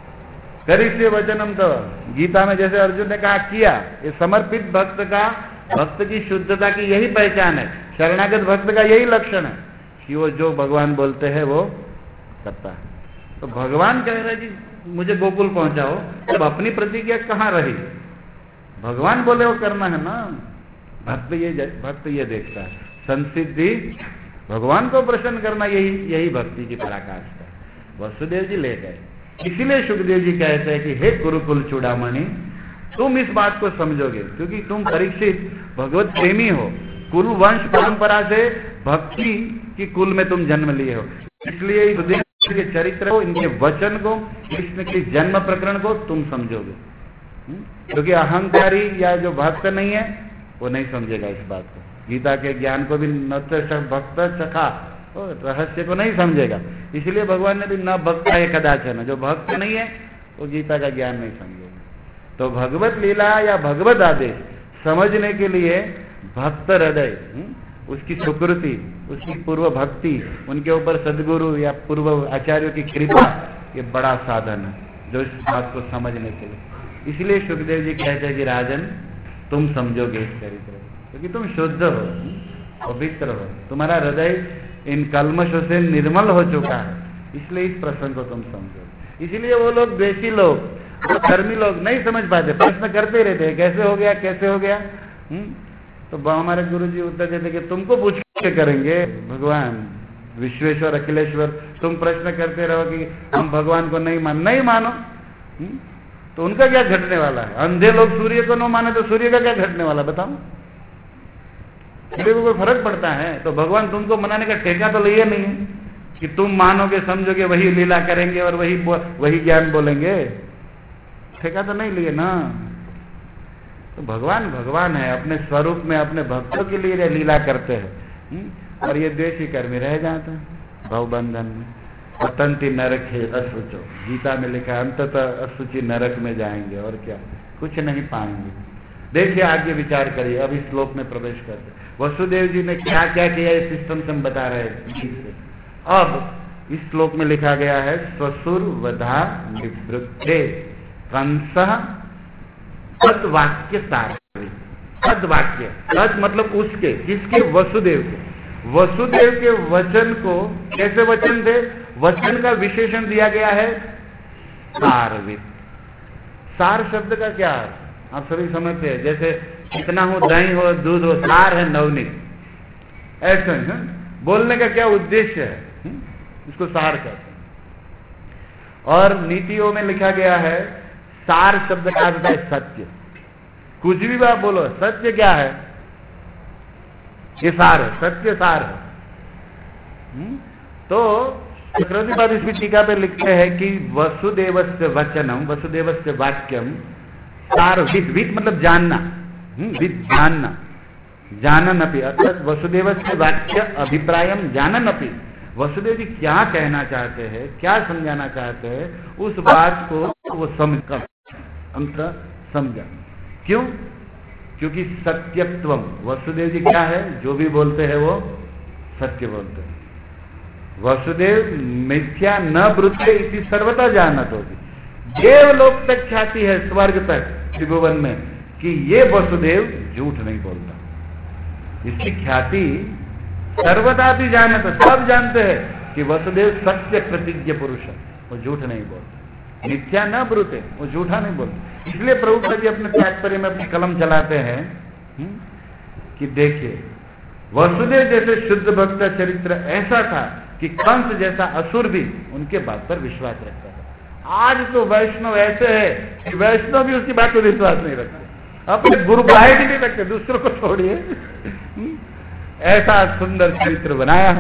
करिष्ये वचनम, तो गीता में जैसे अर्जुन ने कहा किया, ये समर्पित भक्त का भक्त की शुद्धता की यही पहचान है, शरणागत भक्त का यही लक्षण है कि वो जो भगवान बोलते हैं वो करता है। तो भगवान कह रहे कि मुझे गोकुल पहुंचाओ, तब अपनी प्रतिज्ञा कहाँ रही? भगवान बोले वो करना है ना। भक्त ये भक्त ये देखता है, संसिद्धि भगवान को प्रसन्न करना, यही यही भक्ति की पराकाष्ठा है। वसुदेव जी ले गए, इसीलिए सुखदेव जी कहते हैं कि हे कुरुकुल चूड़ामणि, तुम इस बात को समझोगे क्योंकि तुम परीक्षित भगवत प्रेमी हो, कुल वंश परंपरा से भक्ति की कुल में तुम जन्म लिए हो, इसलिए इस कृष्ण के चरित्र को, इनके वचन को, कृष्ण के जन्म प्रकरण को तुम समझोगे। क्योंकि अहंकारी या जो भक्त नहीं है वो नहीं समझेगा इस बात को। गीता के ज्ञान को भी न तो भक्त सखा, रहस्य को नहीं समझेगा। इसलिए भगवान ने भी न भक्त है कदाचन, जो भक्त नहीं है वो गीता का ज्ञान नहीं समझेगा। तो भगवत लीला या भगवत आदेश समझने के लिए भक्त हृदय, उसकी सुकृति, उसकी पूर्व भक्ति, उनके ऊपर सदगुरु या पूर्व आचार्यों की कृपा, ये बड़ा साधन है जो इस बात को समझने के लिए। इसलिए सुखदेव जी कहते हैं कि राजन तुम समझोगे इस चरित्र, क्योंकि तुम शुद्ध हो, पवित्र हो, तुम्हारा हृदय इन कल्मशों से निर्मल हो चुका है, इसलिए इस प्रसंग को तुम समझो। इसलिए वो लोग द्वेषी लोग, वो धर्मी लोग नहीं समझ पाते, प्रश्न करते रहते हैं कैसे हो गया कैसे हो गया। हुँ? तो हमारे गुरु जी उत्तर देते कि तुमको पूछ के करेंगे भगवान विश्वेश्वर अखिलेश्वर, तुम प्रश्न करते रहो कि हम भगवान को नहीं मान नहीं मानो। हुँ? तो उनका क्या घटने वाला है? अंधे लोग सूर्य को न माने तो सूर्य का क्या घटने वाला बताओ? सूर्य को कोई फर्क पड़ता है? तो भगवान तुमको मनाने का ठेका तो लिए नहीं है कि तुम मानोगे समझोगे वही लीला करेंगे और वही वही ज्ञान बोलेंगे, ठेका तो नहीं लिए ना। तो भगवान भगवान है, अपने स्वरूप में अपने भक्तों के लिए लीला करते हैं, और ये द्वेषी कर्मी रह जाते हैं भवबंधन में। पतंती नरक है असुचो, गीता में लिखा है अंततः असुचि नरक में जाएंगे और क्या, कुछ नहीं पाएंगे। देखिए आगे विचार करिए, अब इस श्लोक में प्रवेश करते। वसुदेव जी ने क्या क्या किया इस सिस्टम से हम बता रहे हैं। अब इस श्लोक में लिखा गया है स्वसुर वधा निवृत्ते कंस तद वाक्य सार। तद वाक्य, तद मतलब उसके, किसके? वसुदेव के। वसुदेव के वचन को, कैसे वचन थे? वचन का विशेषण दिया गया है सारवित। सार शब्द का क्या है आप सभी समझते हैं? जैसे कितना हो, दही हो, दूध हो, सार है नवनीत, ऐसा है। बोलने का क्या उद्देश्य है, इसको सार कहते हैं। और नीतियों में लिखा गया है सार शब्द का अर्थ है सत्य। कुछ भी बात बोलो, सत्य क्या है? ये सार है, सत्य सार है। हुँ? तो चक्रवर्तीपाद इसकी टीका पे लिखते हैं कि वसुदेवस्य वचनम वसुदेवस्य वाक्यम सार विद, विद मतलब जानना, विद जानना, जानन अपि, अर्थात वसुदेवस्य वाक्य अभिप्रायम जानन अपि। वसुदेव जी क्या कहना चाहते हैं, क्या समझाना चाहते हैं, उस बात को वो समझ कर अंत समझा। क्यों? क्योंकि सत्यत्वम, वसुदेव जी क्या है? जो भी बोलते हैं वो सत्य बोलते हैं। वसुदेव मिथ्या न ब्रुते इति सर्वथा जानत होगी। देवलोक तक ख्याति है, स्वर्ग तक, त्रिभुवन में, कि ये वसुदेव झूठ नहीं बोलता। इसकी ख्याति सर्वथा भी जानत, सब जानते हैं कि वसुदेव सत्य प्रतिज्ञ पुरुष है, वो झूठ नहीं बोलता। मिथ्या न ब्रुते, वो झूठा नहीं बोलता। इसलिए प्रभुपाद जी अपने तात्पर्य में अपनी कलम चलाते हैं हुँ? कि देखिए वसुदेव जैसे शुद्ध भक्त का चरित्र ऐसा था कि कंस जैसा असुर भी उनके बात पर विश्वास रखता था। आज तो वैष्णव ऐसे है कि वैष्णव भी उसकी बात पर विश्वास नहीं रखते, अपने गुरु भाई भी नहीं रखते, दूसरों को छोड़िए। ऐसा सुंदर चरित्र बनाया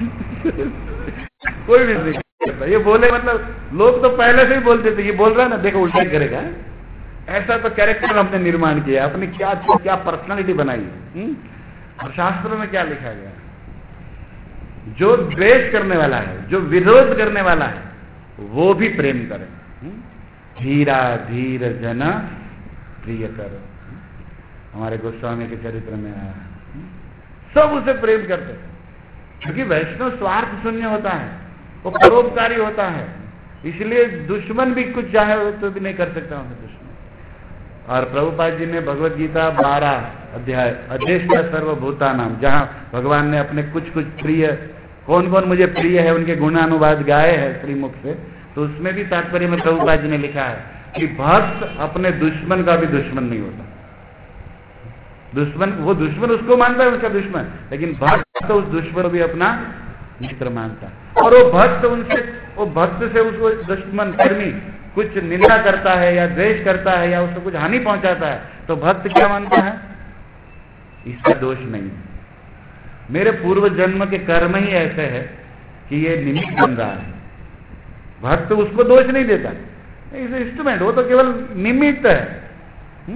कोई भी नहीं करता। ये बोले मतलब लोग तो पहले से ही बोलते थे, ये बोल रहा है ना, देखो उल्टा करेगा। ऐसा तो कैरेक्टर हमने निर्माण किया, अपनी क्या क्या पर्सनालिटी बनाई। और शास्त्रों में क्या लिखा गया? जो द्वेष करने वाला है, जो विरोध करने वाला है, वो भी प्रेम करे। धीरा धीर जन प्रिय करो, हमारे गोस्वामी के चरित्र में आया। सब उसे प्रेम करते हैं, क्योंकि वैष्णव स्वार्थ शून्य होता है, वो परोपकारी होता है। इसलिए दुश्मन भी कुछ चाहे तो भी नहीं कर सकता उसे दुश्मन। और प्रभुपाद जी ने भगवत गीता बारह अध्याय अध्येष्टा सर्वभूतानाम, जहाँ भगवान ने अपने कुछ कुछ प्रिय, कौन कौन मुझे प्रिय है उनके गुणानुवाद गाए हैं श्रीमुख से, तो उसमें भी तात्पर्य में प्रभुपाद जी ने लिखा है कि भक्त अपने दुश्मन का भी दुश्मन नहीं होता। दुश्मन, वो दुश्मन उसको मानता है उसका दुश्मन, लेकिन भक्त तो उस दुश्मन को भी अपना मित्र मानता है। और वो भक्त उनसे, वो भक्त से उसको दुश्मन कर्मी कुछ निंदा करता है या द्वेष करता है या उसको कुछ हानि पहुंचाता है, तो भक्त क्या मानता है, इसका दोष नहीं है, मेरे पूर्व जन्म के कर्म ही ऐसे है कि ये निमित्त बन रहा है। भक्त उसको दोष नहीं देता, इस इंस्ट्रूमेंट, वो तो केवल निमित्त है। हुँ?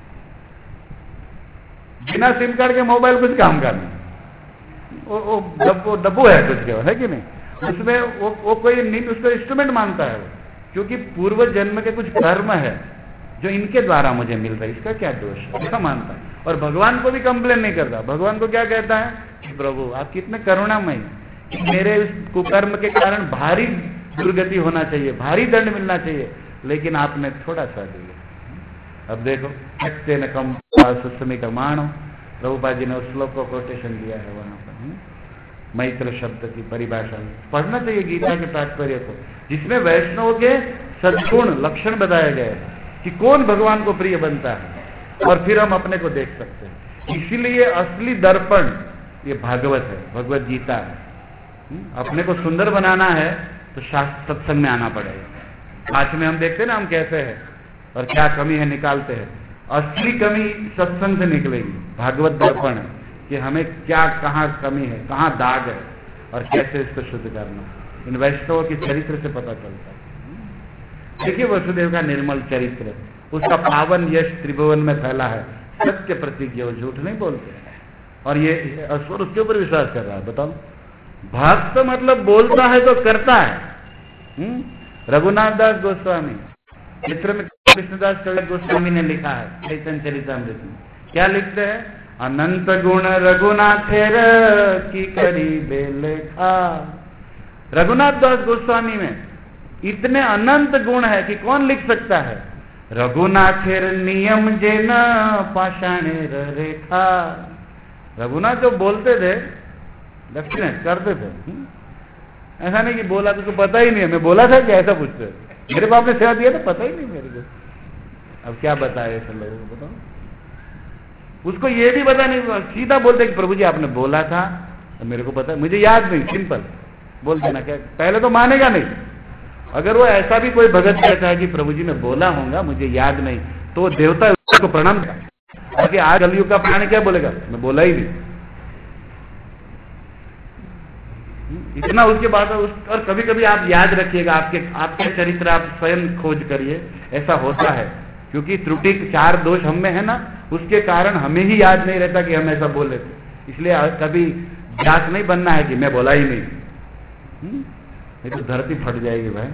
बिना सिम कार्ड के मोबाइल कुछ काम का नहीं, वो वो डब्बू डब्बू है कुछ केवल, है कि नहीं, उसमें वो वो कोई उसको इंस्ट्रूमेंट मानता है वो, क्योंकि पूर्व जन्म के कुछ कर्म है जो इनके द्वारा मुझे मिल रहा है, इसका क्या दोष है, ऐसा मानता है। और भगवान को भी कंप्लेन नहीं करता, भगवान को क्या कहता है कि प्रभु आप कितने करुणामय, कि मेरे इस कुकर्म के कारण भारी दुर्गति होना चाहिए, भारी दंड मिलना चाहिए, लेकिन आपने थोड़ा सा दिया। अब देखो, सत्य न कम सुस्मी का मानो, प्रभुपाद जी ने उस श्लोक को कोटेशन दिया है वहां पर, मैत्र शब्द की परिभाषा में पढ़ना चाहिए गीता के तात्पर्य को, जिसमें वैष्णव के सद्गुण लक्षण बताए गए हैं कि कौन भगवान को प्रिय बनता है, और फिर हम अपने को देख सकते हैं। इसीलिए असली दर्पण ये भागवत है, भगवत गीता है। अपने को सुंदर बनाना है तो शास्त्र सत्संग में आना पड़ेगा। आज में हम देखते हैं ना हम कैसे हैं और क्या कमी है निकालते हैं, असली कमी सत्संग से निकलेगी। भागवत दर्पण है कि हमें क्या कहाँ कमी है, कहाँ दाग है और कैसे इसको शुद्ध करना, इन वैष्णवों के चरित्र से पता चलता है। देखिए वसुदेव का निर्मल चरित्र, उसका पावन यश त्रिभुवन में फैला है, सत्य प्रतिज्ञा, वो झूठ नहीं बोलते, और ये असुर उसके ऊपर विश्वास कर रहा है। बताओ, भक्त मतलब बोलता है तो करता है। हुँ? रघुनाथ दास गोस्वामी चित्र में कृष्णदास कवि गोस्वामी ने लिखा है चैतन्य चरितामृत में, क्या लिखते हैं, अनंत गुण रघुनाथेर की करी बेलेखा। रघुनाथ दास गोस्वामी में इतने अनंत गुण है कि कौन लिख सकता है। रघुनाथेर नियम जेन पाषाणेर रेखा। रघुनाथ जो बोलते थे दक्षिण करते थे, ऐसा नहीं कि बोला तो पता ही नहीं है, मैं बोला था क्या, ऐसा पूछते, मेरे बाप ने सेवा दिया था पता ही नहीं मेरे को। अब क्या बताए ऐसे लोगों को, बताओ। उसको ये भी पता नहीं, सीधा बोलते कि प्रभु जी आपने बोला था, मेरे को पता, मुझे याद नहीं, सिंपल बोल देना। क्या पहले तो मानेगा नहीं। अगर वो ऐसा भी कोई भगत कहता है कि प्रभु जी मैं बोला होगा मुझे याद नहीं, तो वो देवता उसको प्रणाम करता है। आज कलयुग का प्राणी क्या बोलेगा, मैं बोला ही नहीं, इतना उसके बाद उस, और कभी कभी आप याद रखिएगा, आपके आपके चरित्र आप स्वयं खोज करिए, ऐसा होता है, क्योंकि त्रुटि चार दोष हम में है ना, उसके कारण हमें ही याद नहीं रहता कि हम ऐसा बोले थे। इसलिए कभी व्यास नहीं बनना है कि मैं बोला ही नहीं, नहीं तो धरती फट जाएगी भाई।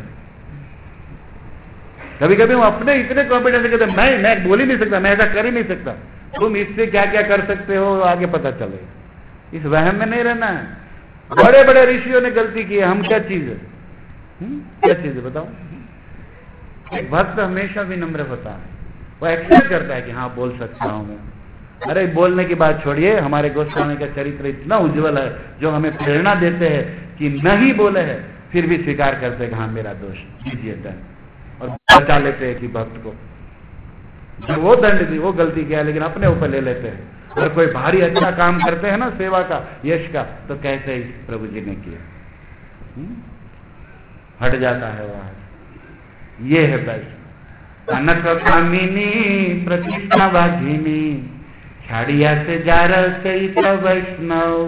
कभी कभी हम अपने इतने कॉन्फिडेंस कहते हैं मैं मैं बोल ही नहीं सकता, मैं ऐसा कर ही नहीं सकता। तुम इससे क्या क्या कर सकते हो आगे पता चलेगा, इस वहम में नहीं रहना है। बड़े बड़े ऋषियों ने गलती की है, हम क्या चीज है, क्या चीज है बताओ। एक भक्त हमेशा विनम्र होता है, वो एक्सेप्ट करता है कि हाँ बोल सकता हूं मैं। अरे बोलने की बात छोड़िए, हमारे गोस्वामी का चरित्र इतना उज्जवल है जो हमें प्रेरणा देते हैं कि नहीं बोले हैं फिर भी स्वीकार करते हैं कि हाँ मेरा दोष दीजिए दंड, और बचा लेते हैं कि भक्त को जो वो दंड दी वो गलती किया लेकिन अपने ऊपर ले लेते हैं। और कोई भारी अच्छा काम करते हैं ना सेवा का यश का, तो कहते हैं प्रभु जी ने किया, हट जाता है वहां। ये है वैष्णव, कनक कामिनी प्रतिष्ठा वाघिनी छाड़िया से जा रही वैष्णव।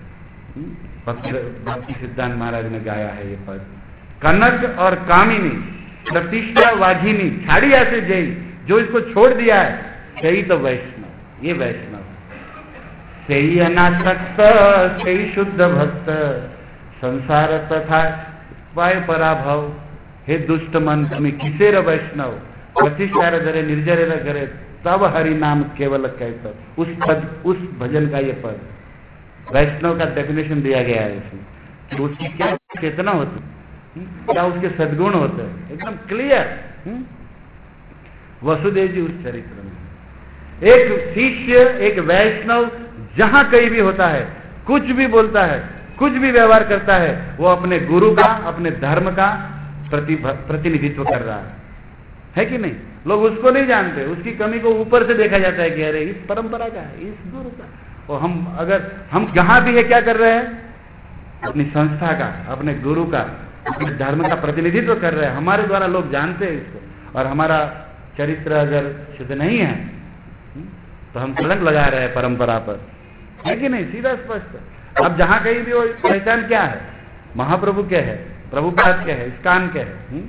भक्ति सिद्धांत महाराज ने गाया है ये पद, कनक और कामिनी प्रतिष्ठा वाघिनी छाड़िया से जई, जो इसको छोड़ दिया है सही तो वैष्णव, ये वैष्णव सही अनासक्त सही शुद्ध भक्त संसार तथा पाय पराभव। हे दुष्ट मन तुम्हें किसे र वैष्णव प्रतिष्ठा धरे निर्जरे न करे तब हरि नाम केवल कहता। उस पद उस भजन का ये पद वैष्णव का डेफिनेशन दिया गया है इसमें, तो उसकी क्या चेतना होती, क्या उसके सद्गुण होते हैं, एकदम क्लियर। वसुदेव जी उस चरित्र में, एक शिष्य, एक वैष्णव जहां कहीं भी होता है, कुछ भी बोलता है, कुछ भी व्यवहार करता है, वो अपने गुरु का, अपने धर्म का प्रति प्रतिनिधित्व कर रहा है, है कि नहीं? लोग उसको नहीं जानते, उसकी कमी को ऊपर से देखा जाता है कि अरे इस परंपरा का है, इस गुरु का। और हम अगर हम जहां भी है क्या कर रहे हैं? अपनी संस्था का, अपने गुरु का, अपने धर्म का प्रतिनिधित्व कर रहे हैं। हमारे द्वारा लोग जानते हैं इसको, और हमारा चरित्र अगर शुद्ध नहीं है तो हम कलंक लगा रहे हैं परंपरा पर, है कि नहीं? सीधा स्पष्ट। अब जहां कहीं भी वो पहचान क्या है? महाप्रभु क्या है, प्रभुपाद क्या है, इस्कान क्या है, हुँ?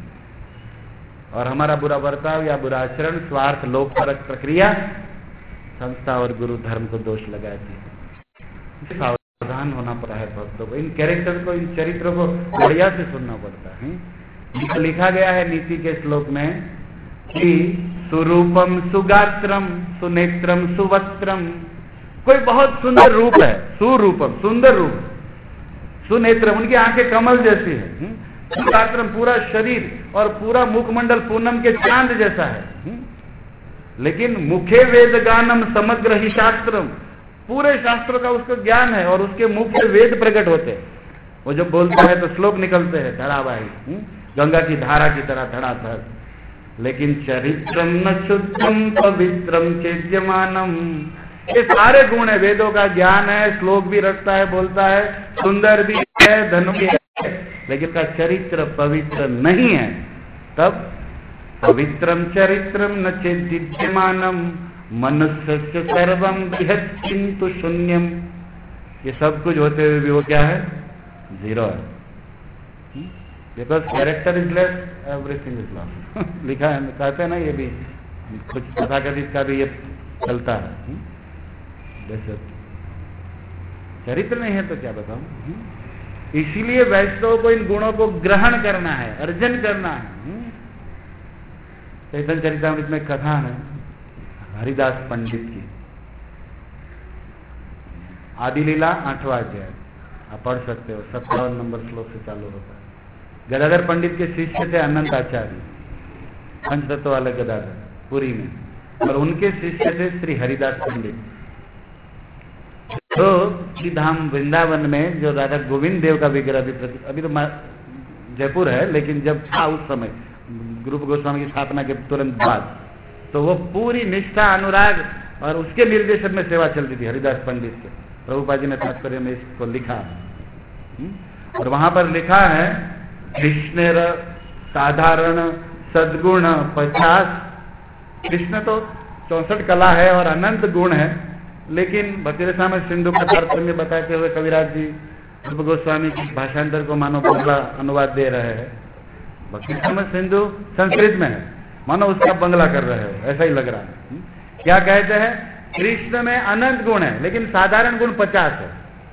और हमारा बुरा बर्ताव या बुरा आचरण, स्वार्थ, लोक परक प्रक्रिया संस्था और गुरु धर्म को दोष लगाती है। सावधान होना पड़ा है भक्तों को, इन कैरेक्टर को, इन चरित्रों को बढ़िया से सुनना पड़ता है। तो लिखा गया है नीति के श्लोक में कि सुरूपम सुगात्रम सुनेत्रम सुवस्त्रम, कोई बहुत सुंदर रूप है, सुरूपम सुंदर रूप, सुनेत्रम उनकी आंखें कमल जैसी है, सुगात्रम पूरा शरीर और पूरा मुखमंडल पूनम के चांद जैसा है, लेकिन मुखे वेद गानम समग्र ही शास्त्रम, पूरे शास्त्रों का उसको ज्ञान है और उसके मुख से वेद प्रकट होते हैं। वो जब बोलता है तो श्लोक निकलते हैं धड़ावाही, गंगा की धारा की तरह धड़ाधड़। लेकिन चरित्रम न शुद्धम पवित्रम चेद्यमानम, ये सारे गुण है, वेदों का ज्ञान है, श्लोक भी रखता है, बोलता है, सुंदर भी है, धनु भी है, लेकिन का चरित्र पवित्र नहीं है। तब पवित्रम चरित्रम न चेद्यमानम मनुष्य से सर्वम बृहत् किंतु शून्यम, ये सब कुछ होते हुए भी वो क्या है? जीरो है। Because character is less everything is lost. लिखा है, कहते हैं ना, ये भी कुछ तथाकथित का भी ये चलता है। जैसे चरित्र नहीं है तो क्या बताऊं? इसीलिए वैष्णव को इन गुणों को ग्रहण करना है, अर्जन करना है। चैतन्य चरितामृत में कथा है हरिदास पंडित की, आदि लीला आठवां अध्याय, आप पढ़ सकते हो, सत्तावन नंबर श्लोक से चालू होता है। गदाधर पंडित के शिष्य थे अनंत आचार्य, पंचतत्व वाले गदाधर पुरी में, और उनके शिष्य थे श्री हरिदास पंडित। तो श्री धाम वृंदावन में जो राधा गोविंद देव का विग्रह भी, अभी तो जयपुर है, लेकिन जब था उस समय रूप गोस्वामी की स्थापना के तुरंत बाद, तो वो पूरी निष्ठा, अनुराग और उसके निर्देशन में सेवा चलती थी हरिदास पंडित से। प्रभुपाद जी ने तात्पर्य में इसको लिखा, और वहां पर लिखा है कृष्ण साधारण सद्गुण पचास। कृष्ण तो चौसठ कला है और अनंत गुण है, लेकिन भक्ति रसामृत सिंधु का तात्पर्य बताते हुए कविराज जी रूप गोस्वामी की भाषांतर को मानो बंगला अनुवाद दे रहे हैं। भक्ति रसामृत सिंधु संस्कृत में है, मानो उसका बंगला कर रहे हो, ऐसा ही लग रहा है। क्या कहते हैं? कृष्ण में अनंत गुण है, लेकिन साधारण गुण पचास है।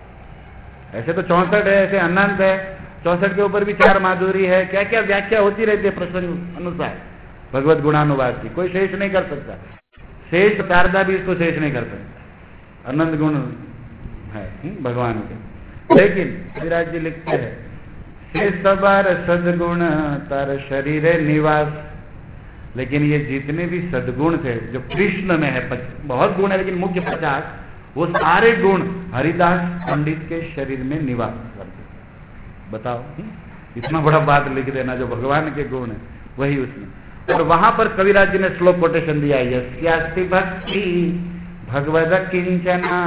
ऐसे तो चौसठ है, ऐसे अनंत है, चौसठ के ऊपर भी चार माधुरी है, क्या क्या व्याख्या होती रहती है प्रसंग अनुसार भगवत गुणानुवाद की, कोई शेष नहीं कर सकता। शेष शारदा भी इसको शेष नहीं कर सकता, अनंत गुण है भगवान के। लेकिन कविराज जी लिखते हैं शेष सबार सदगुण तार शरीर निवास, लेकिन ये जितने भी सदगुण थे जो कृष्ण में है, बहुत गुण है लेकिन मुख्य पचास, वो सारे गुण हरिदास पंडित के शरीर में निवास करते। बताओ, इतना बड़ा बात लिख देना, जो भगवान के गुण है वही उसमें। और वहां पर कविराज जी ने श्लोक कोटेशन दिया, यस्यास्ति भक्ति भगवद किंचना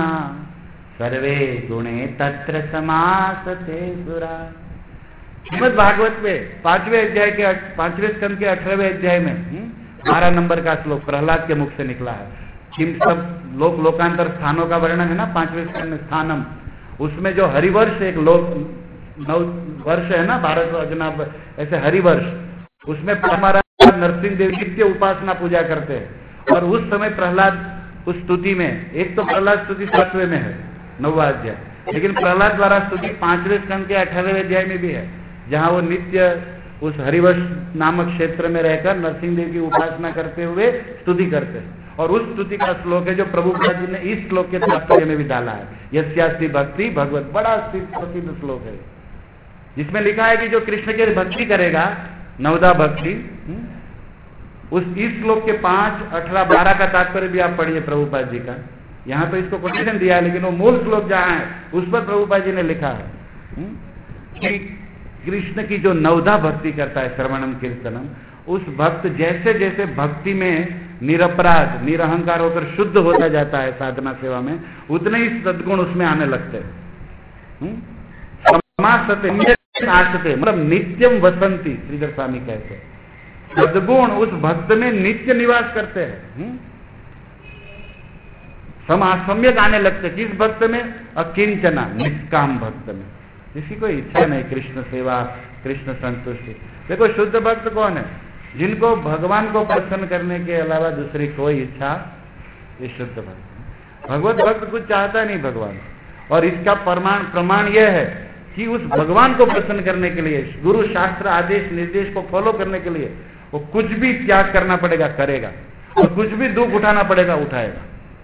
सर्वे गुणे तत्र समासते सुरा। श्रीमद् भागवत में पांचवें अध्याय के पांचवें स्कंद के अठारहवें अध्याय में बारह नंबर का श्लोक प्रहलाद के मुख से निकला है। किम सब लोक लोकांतर स्थानों का वर्णन है ना पांचवें स्कंद में स्थानम, उसमें जो हरिवर्ष एक लोक नौ वर्ष है ना, बारह सौ अजनाब ऐसे हरिवर्ष, उसमें हमारा नरसिंह देव नित्य उपासना पूजा करते हैं। और उस समय प्रहलाद उस स्तुति में, एक तो प्रहलाद स्तुति सातवें में है नौवा अध्याय, लेकिन प्रहलाद द्वारा स्तुति पांचवें स्कंद के अठारहवें अध्याय में भी है, जहां वो नित्य उस हरिवंश नामक क्षेत्र में रहकर नरसिंह देव की उपासना करते हुए स्तुति करते हैं। और उस स्तुति का श्लोक है जो प्रभुपाद जी ने इस श्लोक के तात्पर्य में भी डाला है, यस्यास्ति भक्ति भगवत, बड़ा प्रसिद्ध श्लोक है, जिसमें लिखा है कि जो कृष्ण की भक्ति करेगा, नवदा भक्ति, उस इस श्लोक के पांच अठारह बारह का तात्पर्य भी आप पढ़िए प्रभुपाद जी का। यहाँ तो इसको कोटेशन दिया है, लेकिन वो मूल श्लोक जहाँ है उस पर प्रभुपाद जी ने लिखा है कि कृष्ण की जो नवधा भक्ति करता है, श्रवणम कीर्तनम, उस भक्त जैसे जैसे भक्ति में निरपराध निरहंकार होकर शुद्ध होता जाता है साधना सेवा में, उतने ही सद्गुण उसमें आने लगते हैं। समासते आसते मतलब नित्यम वसंती, श्रीधर स्वामी कहते हैं सद्गुण उस भक्त में नित्य निवास करते हैं, समासम्यक आने लगते। किस भक्त में? अकिंचना, निष्काम भक्त में, किसी को इच्छा नहीं कृष्ण सेवा कृष्ण संतुष्टि। देखो शुद्ध भक्त कौन है? जिनको भगवान को प्रसन्न करने के अलावा दूसरी कोई इच्छा, ये शुद्ध भक्त। भगवत भक्त कुछ चाहता नहीं भगवान, और इसका प्रमाण प्रमाण यह है कि उस भगवान को प्रसन्न करने के लिए, गुरु शास्त्र आदेश निर्देश को फॉलो करने के लिए वो कुछ भी त्याग करना पड़ेगा करेगा, और कुछ भी दुख उठाना पड़ेगा उठाएगा,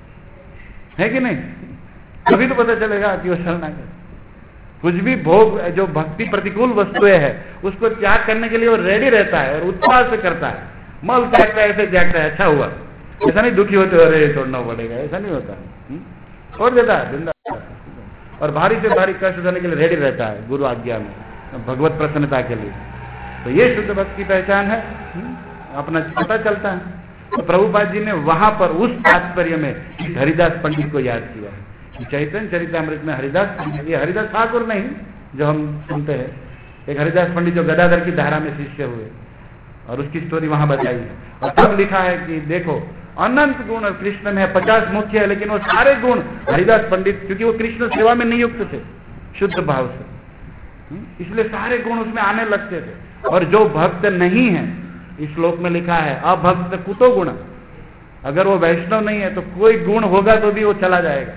है कि नहीं? तभी तो पता चलेगा कि वो शरणागत। कुछ भी भोग जो भक्ति प्रतिकूल वस्तुएं है उसको त्याग करने के लिए वो रेडी रहता है और उत्साह से करता है। मल त्यागता है, ऐसे त्यागता है, अच्छा हुआ, ऐसा नहीं दुखी होते अरे छोड़ना पड़ेगा, ऐसा नहीं होता, छोड़ देता है जिंदा, और भारी से भारी कष्ट देने के लिए रेडी रहता है गुरु आज्ञा में, भगवत प्रसन्नता के लिए। तो ये शुद्ध भक्त की पहचान है, अपना पता चलता है। तो प्रभुपाद जी ने वहां पर उस तात्पर्य में हरिदास पंडित को याद किया। चैतन्य चरितामृत में हरिदास पंडित, ये हरिदास ठाकुर नहीं जो हम सुनते हैं, एक हरिदास पंडित जो गदाधर की धारा में शिष्य हुए, और उसकी स्टोरी वहां बताई है। और तब लिखा है कि देखो अनंत गुण कृष्ण में है, पचास मुख्य है, लेकिन वो सारे गुण हरिदास पंडित, क्योंकि वो कृष्ण सेवा में नियुक्त थे शुद्ध भाव से, इसलिए सारे गुण उसमें आने लगते थे। और जो भक्त नहीं है, इस श्लोक में लिखा है अभक्त कुतो गुण, अगर वो वैष्णव नहीं है तो कोई गुण होगा तो भी वो चला जाएगा।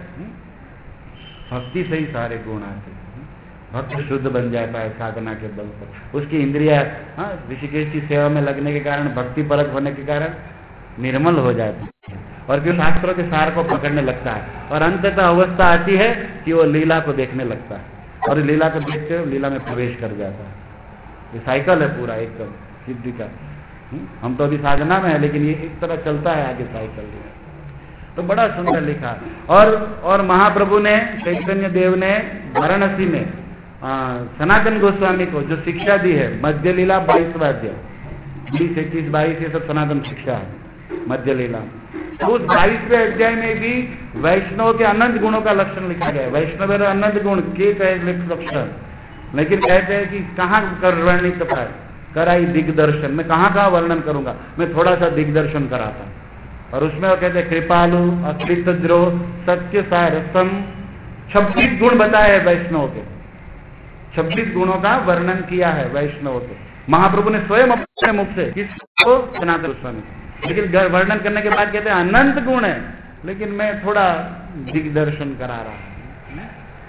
भक्ति से ही सारे गुण आते हैं, भक्त शुद्ध बन जाता है साधना के बल पर। उसकी इंद्रिया हाँ ऋषिकेश की सेवा में लगने के कारण, भक्ति परक होने के कारण निर्मल हो जाती है, और फिर शास्त्रों के सार को पकड़ने लगता है, और अंततः अवस्था आती है कि वो लीला को देखने लगता है, और लीला को देखते हुए लीला में प्रवेश कर जाता है। ये साइकिल है पूरा एकदम सिद्धि का। हम तो अभी साधना में है, लेकिन ये एक तरह चलता है आगे साइकिल। तो बड़ा सुंदर लिखा। और और महाप्रभु ने, चैतन्य देव ने वाराणसी में आ, सनातन गोस्वामी को जो शिक्षा दी है, मध्य लीला बाईसवा अध्याय, बीस इक्कीस बाईस ये सब सनातन शिक्षा है मध्य लीला। तो उस बाईसवें अध्याय में भी वैष्णव के अनंत गुणों का लक्षण लिखा गया है। वैष्णव अनंत गुण के लक्षण, लेकिन कहते हैं कि कहाँ कर वर्णित पाए कराई दिग्दर्शन, मैं कहाँ कहाँ वर्णन करूंगा, मैं थोड़ा सा दिग्दर्शन कराता। और उसमें वो कहते हैं कृपालु, अकृत द्रोह, सत्य सारसम, छब्बीस गुण बताए हैं वैष्णव के, छब्बीस गुणों का वर्णन किया है वैष्णव के। महाप्रभु ने स्वयं अपने मुख से, किसको? सनातन गोस्वामी। लेकिन वर्णन करने के बाद कहते हैं अनंत गुण है, लेकिन मैं थोड़ा दिग्दर्शन करा रहा हूं।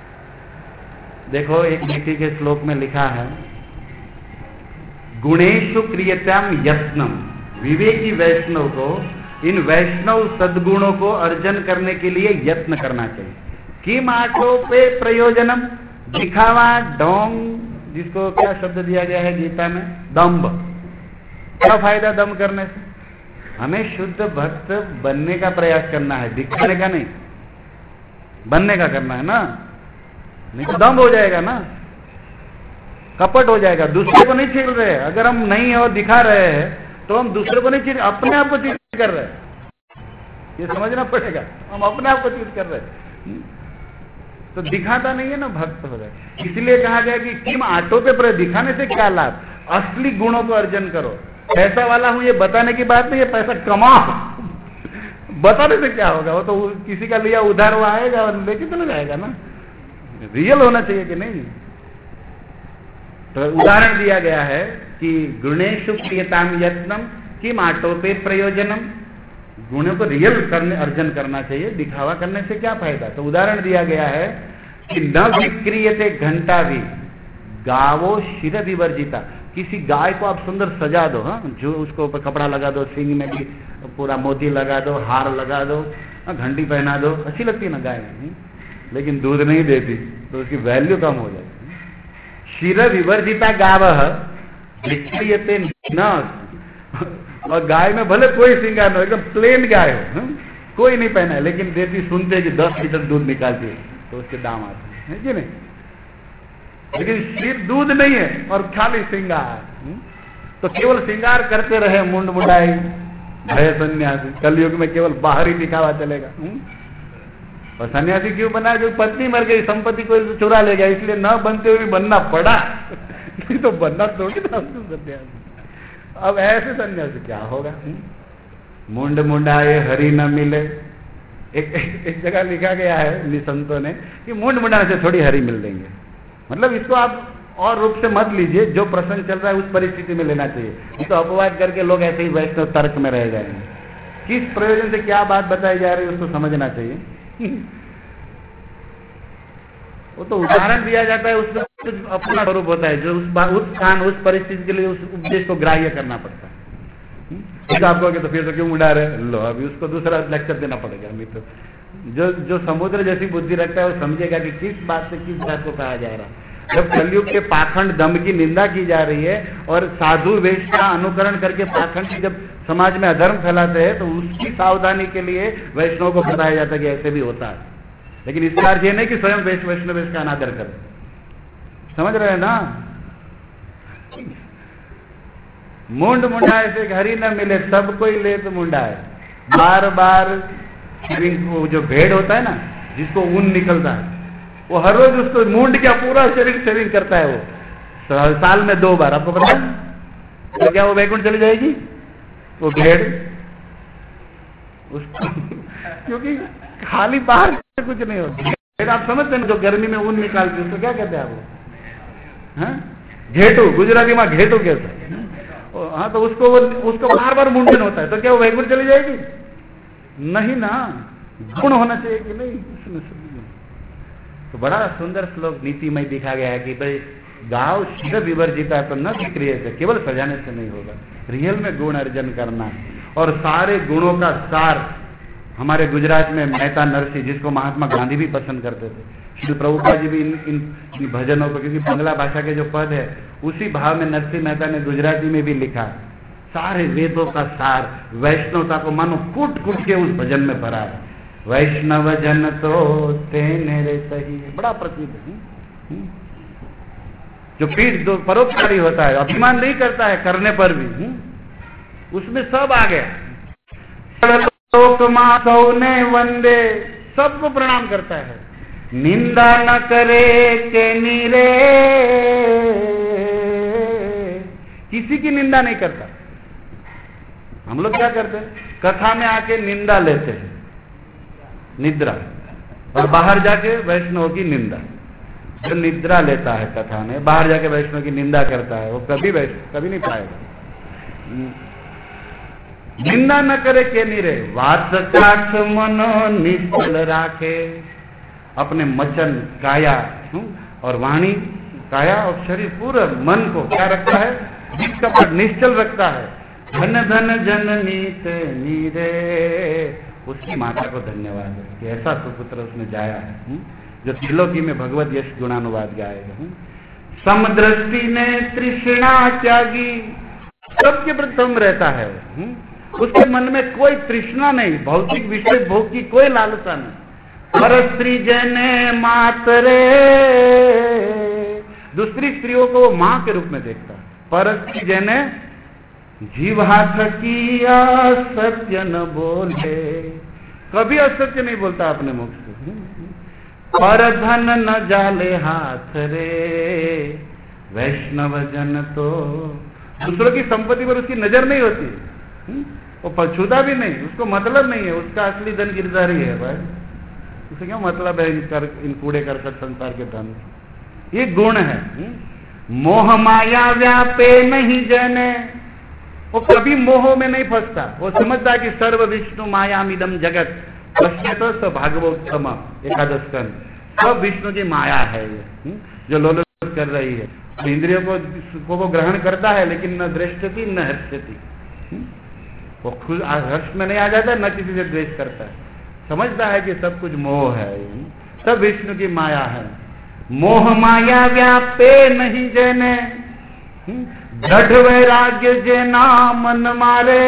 देखो एक नीति के श्लोक में लिखा है, गुणेशु क्रियताम यत्नम, विवेकी वैष्णव को इन वैष्णव सद्गुणों को अर्जन करने के लिए यत्न करना चाहिए। किम आटो पे प्रयोजनम, दिखावा, ढोंग, जिसको क्या शब्द दिया गया है गीता में, दम्भ। क्या फायदा दम्भ करने से? हमें शुद्ध भक्त बनने का प्रयास करना है, दिखाने का नहीं, बनने का करना है ना, नहीं तो दम्भ हो जाएगा ना, कपट हो जाएगा। दूसरे को नहीं छील रहे हैं, अगर हम नहीं और दिखा रहे हैं तो हम दूसरे को नहीं चीज, अपने आप को चीज कर रहे हैं, ये समझना पड़ेगा। हम अपने आप को चीज कर रहे हैं तो दिखाता नहीं है ना, भक्त हो जाए। इसलिए कहा गया कि किम आटो पे पर, दिखाने से क्या लाभ, असली गुणों को अर्जन करो। पैसा वाला हूं ये बताने की बात नहीं है, पैसा कमाओ, बताने से क्या होगा, वो तो किसी का लिया उधार वो आएगा और लेके चला जाएगा ना, रियल होना चाहिए कि नहीं। तो उदाहरण दिया गया है कि गुणेशु क्रियताम यत्नम किम आटोपे प्रयोजनम, गुणों को रियल करने अर्जन करना चाहिए, दिखावा करने से क्या फायदा। तो उदाहरण दिया गया है कि न विक्रियते घंटा भी गावो शिर विवर्जिता, किसी गाय को आप सुंदर सजा दो, हाँ, जो उसको ऊपर कपड़ा लगा दो, सींग में भी पूरा मोती लगा दो, हार लगा दो, घंटी पहना दो, अच्छी लगती है ना गाय, लेकिन दूध नहीं देती तो उसकी वैल्यू कम हो जाती। शिर विवर्जिता गाव विक्रियते न, और गाय में भले कोई श्रृंगार न हो, एकदम प्लेन गाय हो, हुँ? कोई नहीं पहना है, लेकिन देसी सुनते हैं कि दस लीटर दूध निकालती है तो उसके दाम आते हैं कि नहीं। लेकिन सिर्फ दूध नहीं है और खाली श्रृंगार, तो केवल श्रृंगार करते रहे मुंड मुंडाई भय सन्यासी। कलयुग में केवल बाहरी दिखावा चलेगा। हुँ? और सन्यासी क्यों बना? जो पत्नी मर गई, संपत्ति को चुरा ले गया, इसलिए न बनते हुए बनना पड़ा। नहीं तो बनना थोड़ी था सन्यासी। अब ऐसे सन्यासी क्या होगा? मुंड मुंडाए हरि न मिले। एक, एक, एक जगह लिखा गया है निसंतों ने कि मुंड मुंडाने से थोड़ी हरि मिल देंगे। मतलब इसको आप और रूप से मत लीजिए, जो प्रसंग चल रहा है उस परिस्थिति में लेना चाहिए। तो अपवाद करके लोग ऐसे ही वैष्णव तर्क में रह जाएंगे। किस प्रयोजन से क्या बात बताई जा रही है उसको समझना चाहिए। वो तो उदाहरण दिया जाता है, उसमें कुछ अपना स्वरूप होता है जो उस उस स्थान उस परिस्थिति के लिए उस उपदेश को ग्राह्य करना पड़ता है। ठीक आपको तो फिर तो क्यों उड़ा रहे, लो अभी उसको दूसरा लेक्चर देना पड़ेगा। नहीं तो जो जो समुद्र जैसी बुद्धि रखता है वो समझेगा कि किस बात से किस बात को कहा जा रहा है। जब कलयुग के पाखंड दम की निंदा की जा रही है और साधु वेश का अनुकरण करके पाखंड की जब समाज में अधर्म फैलाते हैं तो उसकी सावधानी के लिए वैष्णव को बताया जाता है कि ऐसे भी होता है। लेकिन इसका अर्थ ये नहीं कि स्वयं वैष्णव वेश का अनादर करें। समझ रहे हैं ना? मुंड मुंडाए से हरि न मिले, सब कोई ले तो मुंडाए। बार बार शरीर जो भेड़ होता है ना, जिसको ऊन निकलता है, वो हर रोज उसको मुंड क्या पूरा शरीर शरीर करता है। वो साल में दो बार, आपको पता है? तो क्या वो वैकुंठ चली जाएगी वो भेड़? उसको क्योंकि खाली बाहर से कुछ नहीं होता। भेड़ आप समझते हैं जो गर्मी में ऊन निकालती है उसको क्या कहते हैं आप? घेटू, गुजराती में घेटू कहते हैं। हाँ, तो उसको उसको बार बार मुंडन होता है, तो क्या वो वैकुंठ चली जाएगी? नहीं ना, गुण होना चाहिए कि नहीं उसमें सब। तो बड़ा सुंदर श्लोक नीतिमय दिखा गया है कि भाई गांव शिव विवर्जिता तो न विक्रिय से, केवल सजाने से नहीं होगा, रियल में गुण अर्जन करना है। और सारे गुणों का सार हमारे गुजरात में मेहता नरसिंह, जिसको महात्मा गांधी भी पसंद करते थे, श्री प्रभुपाद जी भी इन, इन, इन भजनों को, क्योंकि बंगला भाषा के जो पद है उसी भाव में नरसिंह मेहता ने गुजराती में भी लिखा। सारे वेदों का सार वैष्णवता को मानो कूट कूट के उस भजन में भरा है। वैष्णव जन तो तेने रे सही, बड़ा प्रसिद्ध है। जो पीठ जो परोपकारी होता है, अभिमान नहीं करता है करने पर भी, उसमें सब आ गया। लोक माधव ने वंदे, सबको प्रणाम करता है। निंदा न करे के नीरे, किसी की निंदा नहीं करता। हम लोग क्या करते हैं? कथा में आके निंदा लेते हैं, निद्रा, और बाहर जाके वैष्णव की निंदा। जो निद्रा लेता है कथा में, बाहर जाके वैष्णव की निंदा करता है, वो कभी वैष्णव कभी नहीं पाएगा। निंदा न करे के नीरे, वात काठ मनो निश्चल राखे, अपने मचन काया और वाणी, काया और शरीर पूरा मन को क्या रखता है? जिसका निश्चल रखता है। धन धन जननी ते नीरे, उसकी माता को धन्यवाद है कि ऐसा सुपुत्र उसने जाया है जो त्रिलोकी में भगवत यश गुणानुवाद गाएगा। समदृष्टि ने तृष्णा त्यागी, सबके प्रथम रहता है। उसके मन में कोई तृष्णा नहीं, भौतिक विषय भोग की कोई लालसा नहीं। पर स्त्री जने मातरे, दूसरी स्त्रियों को वो मां के रूप में देखता है। पर स्त्री जने जीवा थकिया सत्य न बोले, कभी असत्य नहीं बोलता अपने मुख से। पर धन न जाले हाथ रे, वैष्णव जन तो, दूसरों की संपत्ति पर उसकी नजर नहीं होती, वो पछूता भी नहीं, उसको मतलब नहीं है, उसका असली धन गिरधारी है भाई। उसे क्या मतलब है इन कर इन कूड़े करकट संसार के धन? ये गुण है। मोह माया व्यापे नहीं जने, वो कभी मोह में नहीं फंसता। वो समझता है कि सर्व विष्णु मायामिदम जगत पश्यत स भागवतम एकादश स्कंद, सब विष्णु की माया है ये जो लोलुप कर रही है। तो इंद्रियों को को वो ग्रहण करता है, लेकिन न दृष्टति न हर्षति, वो खुद हर्ष में नहीं आ जाता, न किसी से द्वेष करता है। समझता है कि सब कुछ मोह है, सब विष्णु की माया है। मोह माया व्यापे नहीं जने, दृढ़ वैराग्य जे नामन मारे,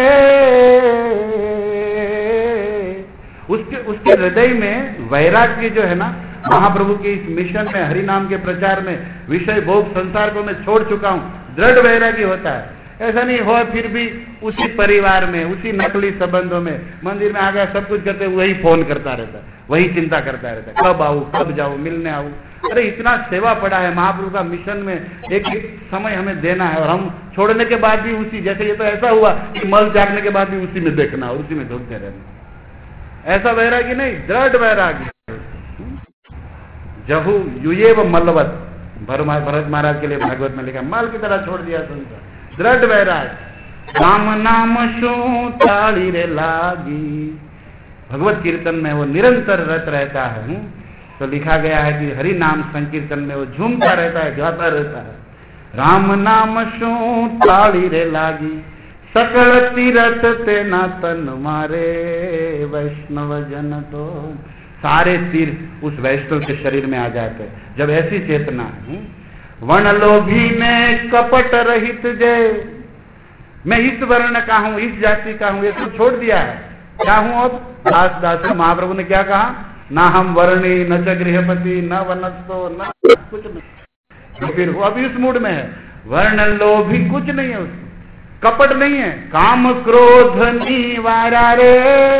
उसके उसके हृदय में वैराग्य जो है ना, महाप्रभु के इस मिशन में, हरि नाम के प्रचार में, विषय भोग संसार को मैं छोड़ चुका हूं, दृढ़ वैराग्य होता है। ऐसा नहीं हो फिर भी उसी परिवार में, उसी नकली संबंधों में, मंदिर में आ गया, सब कुछ करते, वही फोन करता रहता है, वही चिंता करता रहता है, कब आऊं, कब जाऊं, मिलने आऊं। अरे इतना सेवा पड़ा है महाप्रभु का मिशन में, एक एक समय हमें देना है, और हम छोड़ने के बाद भी उसी, जैसे ये तो ऐसा हुआ कि मल जागने के बाद भी उसी में देखना और उसी में ढूंढते रहना। ऐसा वैराग्य नहीं, दृढ़ वैराग्य। जहू युये व मलवत, भरत महाराज के लिए भागवत में लिखा, मल की तरह छोड़ दिया संसार, दृढ़ वैराग्य। राम नाम शू ताली रे लागी, भगवत कीर्तन में वो निरंतर रत रहता है। तो लिखा गया है कि हरि नाम संकीर्तन में वो झूमता रहता है, गाता रहता है। राम नाम शू ताली रे लागी, सकल तीरथ ते ना तन मारे, वैष्णव जन तो, सारे तीर उस वैष्णव के शरीर में आ जाते हैं जब ऐसी चेतना है। वर्ण लोभी ने कपट रहित जय, मैं इस वर्ण का हूं, इस जाति का हूं, ये सब छोड़ दिया है, क्या हूं अब? दास दास। महाप्रभु ने क्या कहा? ना हम वर्णी, न च गृहपति, न वनस्थो, न कुछ नहीं। तो फिर वो अभी उस मूड में है, वर्ण लोभी कुछ नहीं है उसमें, कपट नहीं है, काम क्रोध निवारा रे,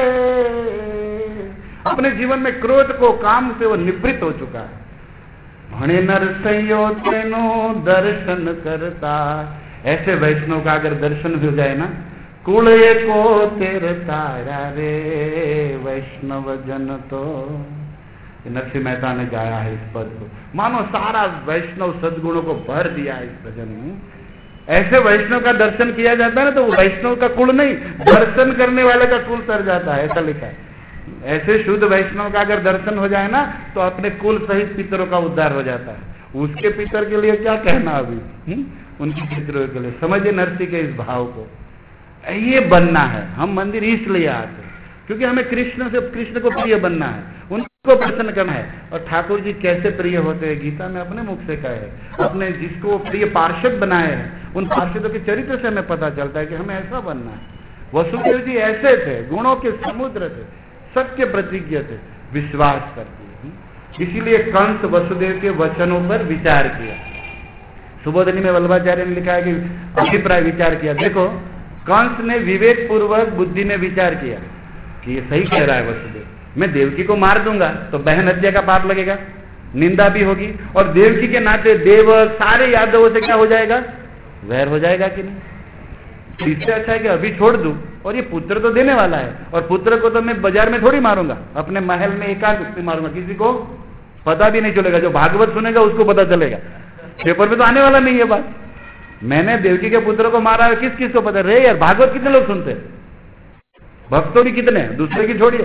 अपने जीवन में क्रोध को, काम से वो निवृत्त हो चुका है। भणे नरसैयो तेनो दर्शन करता, ऐसे वैष्णव का अगर दर्शन हो जाए ना, कुले को तेरे तारा रे, वैष्णव जन तो। नरसिंह मेहता ने गाया है इस पद को, मानो सारा वैष्णव सद्गुणों को भर दिया है इस भजन में। ऐसे वैष्णव का दर्शन किया जाता है ना, तो वैष्णव का कुल नहीं, दर्शन करने वाले का कुल तर जाता है, ऐसा लिखा है। ऐसे शुद्ध वैष्णव का अगर दर्शन हो जाए ना, तो अपने कुल सहित पितरों का उद्धार हो जाता है। उसके पितर के लिए क्या कहना अभी, हुँ? उनकी पितरों के लिए। समझिए नरसिंह के इस भाव को, ये बनना है। हम मंदिर इसलिए आते हैं क्योंकि हमें कृष्ण से, कृष्ण को प्रिय बनना है, उनको प्रसन्न करना है। और ठाकुर जी कैसे प्रिय होते हैं, गीता में अपने मुख से कहे, अपने जिसको प्रिय पार्षद बनाए हैं, उन पार्षदों के चरित्र से हमें पता चलता है कि हमें ऐसा बनना है। वसुदेव जी ऐसे थे, गुणों के समुद्र थे, सत्य प्रतिज्ञ थे, विश्वास करते हैं। इसीलिए कंस वसुदेव के वचनों पर विचार किया। सुबोधनी में वल्लभाचार्य ने लिखा है कि अभिप्राय विचार किया। देखो, कंस ने विवेक पूर्वक बुद्धि में विचार किया कि ये सही कह रहा है वसुदेव, मैं देवकी को मार दूंगा तो बहन हत्या का पाप लगेगा, निंदा भी होगी, और देवकी के नाते देव सारे यादवों से क्या हो जाएगा, वैर हो जाएगा कि नहीं। इससे अच्छा है कि अभी छोड़ दूं, और ये पुत्र तो देने वाला है, और पुत्र को तो मैं बाजार में थोड़ी मारूंगा, अपने महल में एकांत में मारूंगा, किसी को पता भी नहीं चलेगा। जो भागवत सुनेगा उसको पता चलेगा, पेपर में तो आने वाला नहीं है बात। मैंने देवकी के पुत्र को मारा है, किस किस को पता रे यार, भागवत कितने लोग सुनते हैं, भक्तों भी कितने, दूसरे की छोड़िए,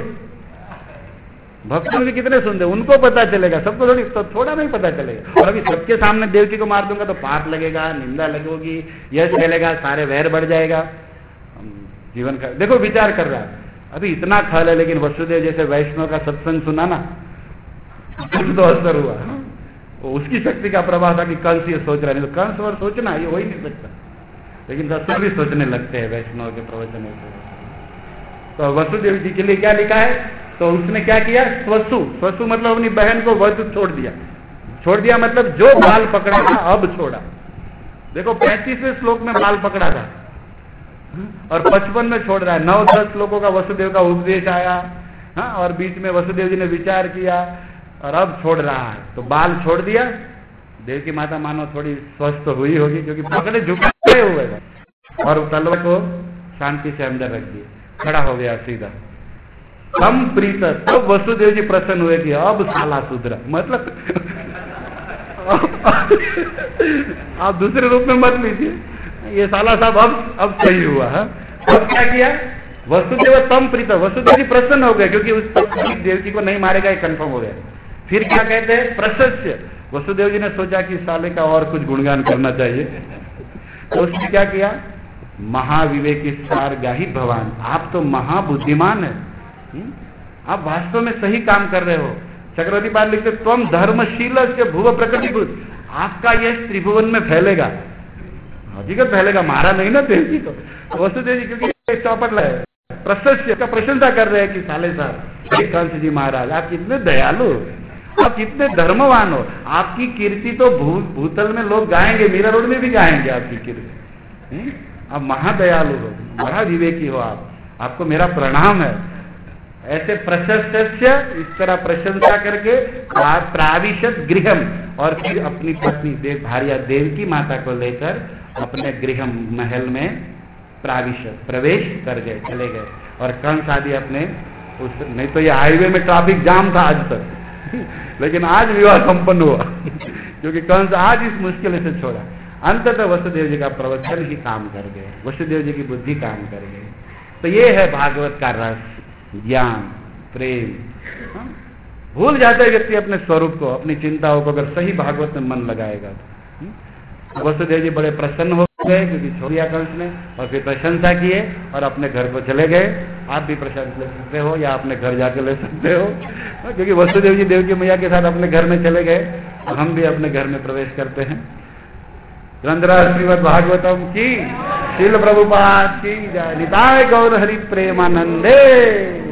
भक्तों भी कितने सुनते, उनको पता चलेगा, सबको थोड़ी, तो थोड़ा नहीं पता चलेगा। और अभी सबके सामने देवकी को मार दूंगा तो पाप लगेगा, निंदा लगेगी, यश फैलेगा, सारे वैर बढ़ जाएगा जीवन का। देखो विचार कर रहा है, अभी इतना खल है, लेकिन वसुदेव जैसे वैष्णव का सत्संग सुना ना, कुछ तो असर हुआ। उसकी शक्ति का प्रभाव था कि कंस ये सोच रहा है, नहीं तो कंस और सोचना ये हो ही नहीं सकता, लेकिन दसवें भी सोचने लगते हैं वैष्णव के प्रवचनों से। तो वसुदेव जी के लिए क्या लिखा है, तो उसने क्या किया, स्वसु, स्वसु मतलब अपनी बहन को वध छोड़ दिया। छोड़ दिया मतलब जो बाल पकड़ा था अब छोड़ा। देखो पैंतीसवें श्लोक में बाल पकड़ा था और पचपन में छोड़ रहा है। नौ दस श्लोकों का वसुदेव का उपदेश आया, हाँ, और बीच में वसुदेव जी ने विचार किया और अब छोड़ रहा है। तो बाल छोड़ दिया, देव की माता मानो थोड़ी स्वस्थ हुई होगी, क्योंकि पकड़े झुकाए हुए थे, और तलवार को शांति से अंदर रख दिया, खड़ा हो गया सीधा। कम प्रीत, तब वसुदेव जी प्रसन्न हुए कि अब साला सुधरा, मतलब आप दूसरे रूप में मत लीजिए, ये साला साहब अब अब सही हुआ है। अब क्या किया वसुदेव, तम प्रीत, वसुदेव जी प्रसन्न हो गए, क्योंकि उस देवकी को नहीं मारेगा ये कंफर्म हो गया। फिर क्या कहते हैं, प्रशस्य, वसुदेव जी ने सोचा कि साले का और कुछ गुणगान करना चाहिए, तो उसने क्या किया, महाविवेकी सार गाही भगवान, आप तो महाबुद्धिमान है, आप वास्तव में सही काम कर रहे हो। चक्रवर्ती पाल लिखते, तुम धर्मशील से भुव प्रकृतिभूत, आपका यश त्रिभुवन में फैलेगा। हकीकत पहले का मारा नहीं ना देव जी को, वसुदेव जी क्योंकि चौपट लाए प्रशस्य का प्रशंसा कर रहे हैं कि साले साहब कंस जी महाराज आप कितने दयालु, आप कितने धर्मवान हो, आपकी कीर्ति तो भू, भूतल में लोग गाएंगे, मीरा रोड में भी गाएंगे आपकी कीर्ति, आप महादयालु हो, बड़ा विवेकी हो आप, आपको मेरा प्रणाम है। ऐसे प्रशस्य इस तरह प्रशंसा करके प्राविशत गृहम, और फिर अपनी पत्नी देव भार्या देवकी माता को लेकर अपने गृह महल में प्राविशत प्रवेश कर गए, चले गए। और कंस आदि अपने उस, नहीं तो ये हाईवे में ट्रैफिक जाम था आज तक लेकिन आज विवाह संपन्न हुआ क्योंकि कंस आज इस मुश्किल से छोड़ा। अंततः वसुदेव जी का प्रवचन ही काम कर गए, वसुदेव जी की बुद्धि काम कर गई। तो ये है भागवत का रस, ज्ञान, प्रेम। हाँ? भूल जाता है व्यक्ति अपने स्वरूप को, अपनी चिंताओं को, अगर सही भागवत में मन लगाएगा तो। वसुदेव जी बड़े प्रसन्न हो गए क्योंकि छोड़ दिया कंस ने, और फिर प्रशंसा किए और अपने घर को चले गए। आप भी प्रशंसा ले सकते हो या अपने घर जाके ले सकते हो, क्योंकि वसुदेव जी देवकी मैया के साथ अपने घर में चले गए, तो हम भी अपने घर में प्रवेश करते हैं। ग्रंथराज श्रीमद् भागवतम की, शील प्रभुपाद की जय। निताय गौर हरि प्रेमानंदे।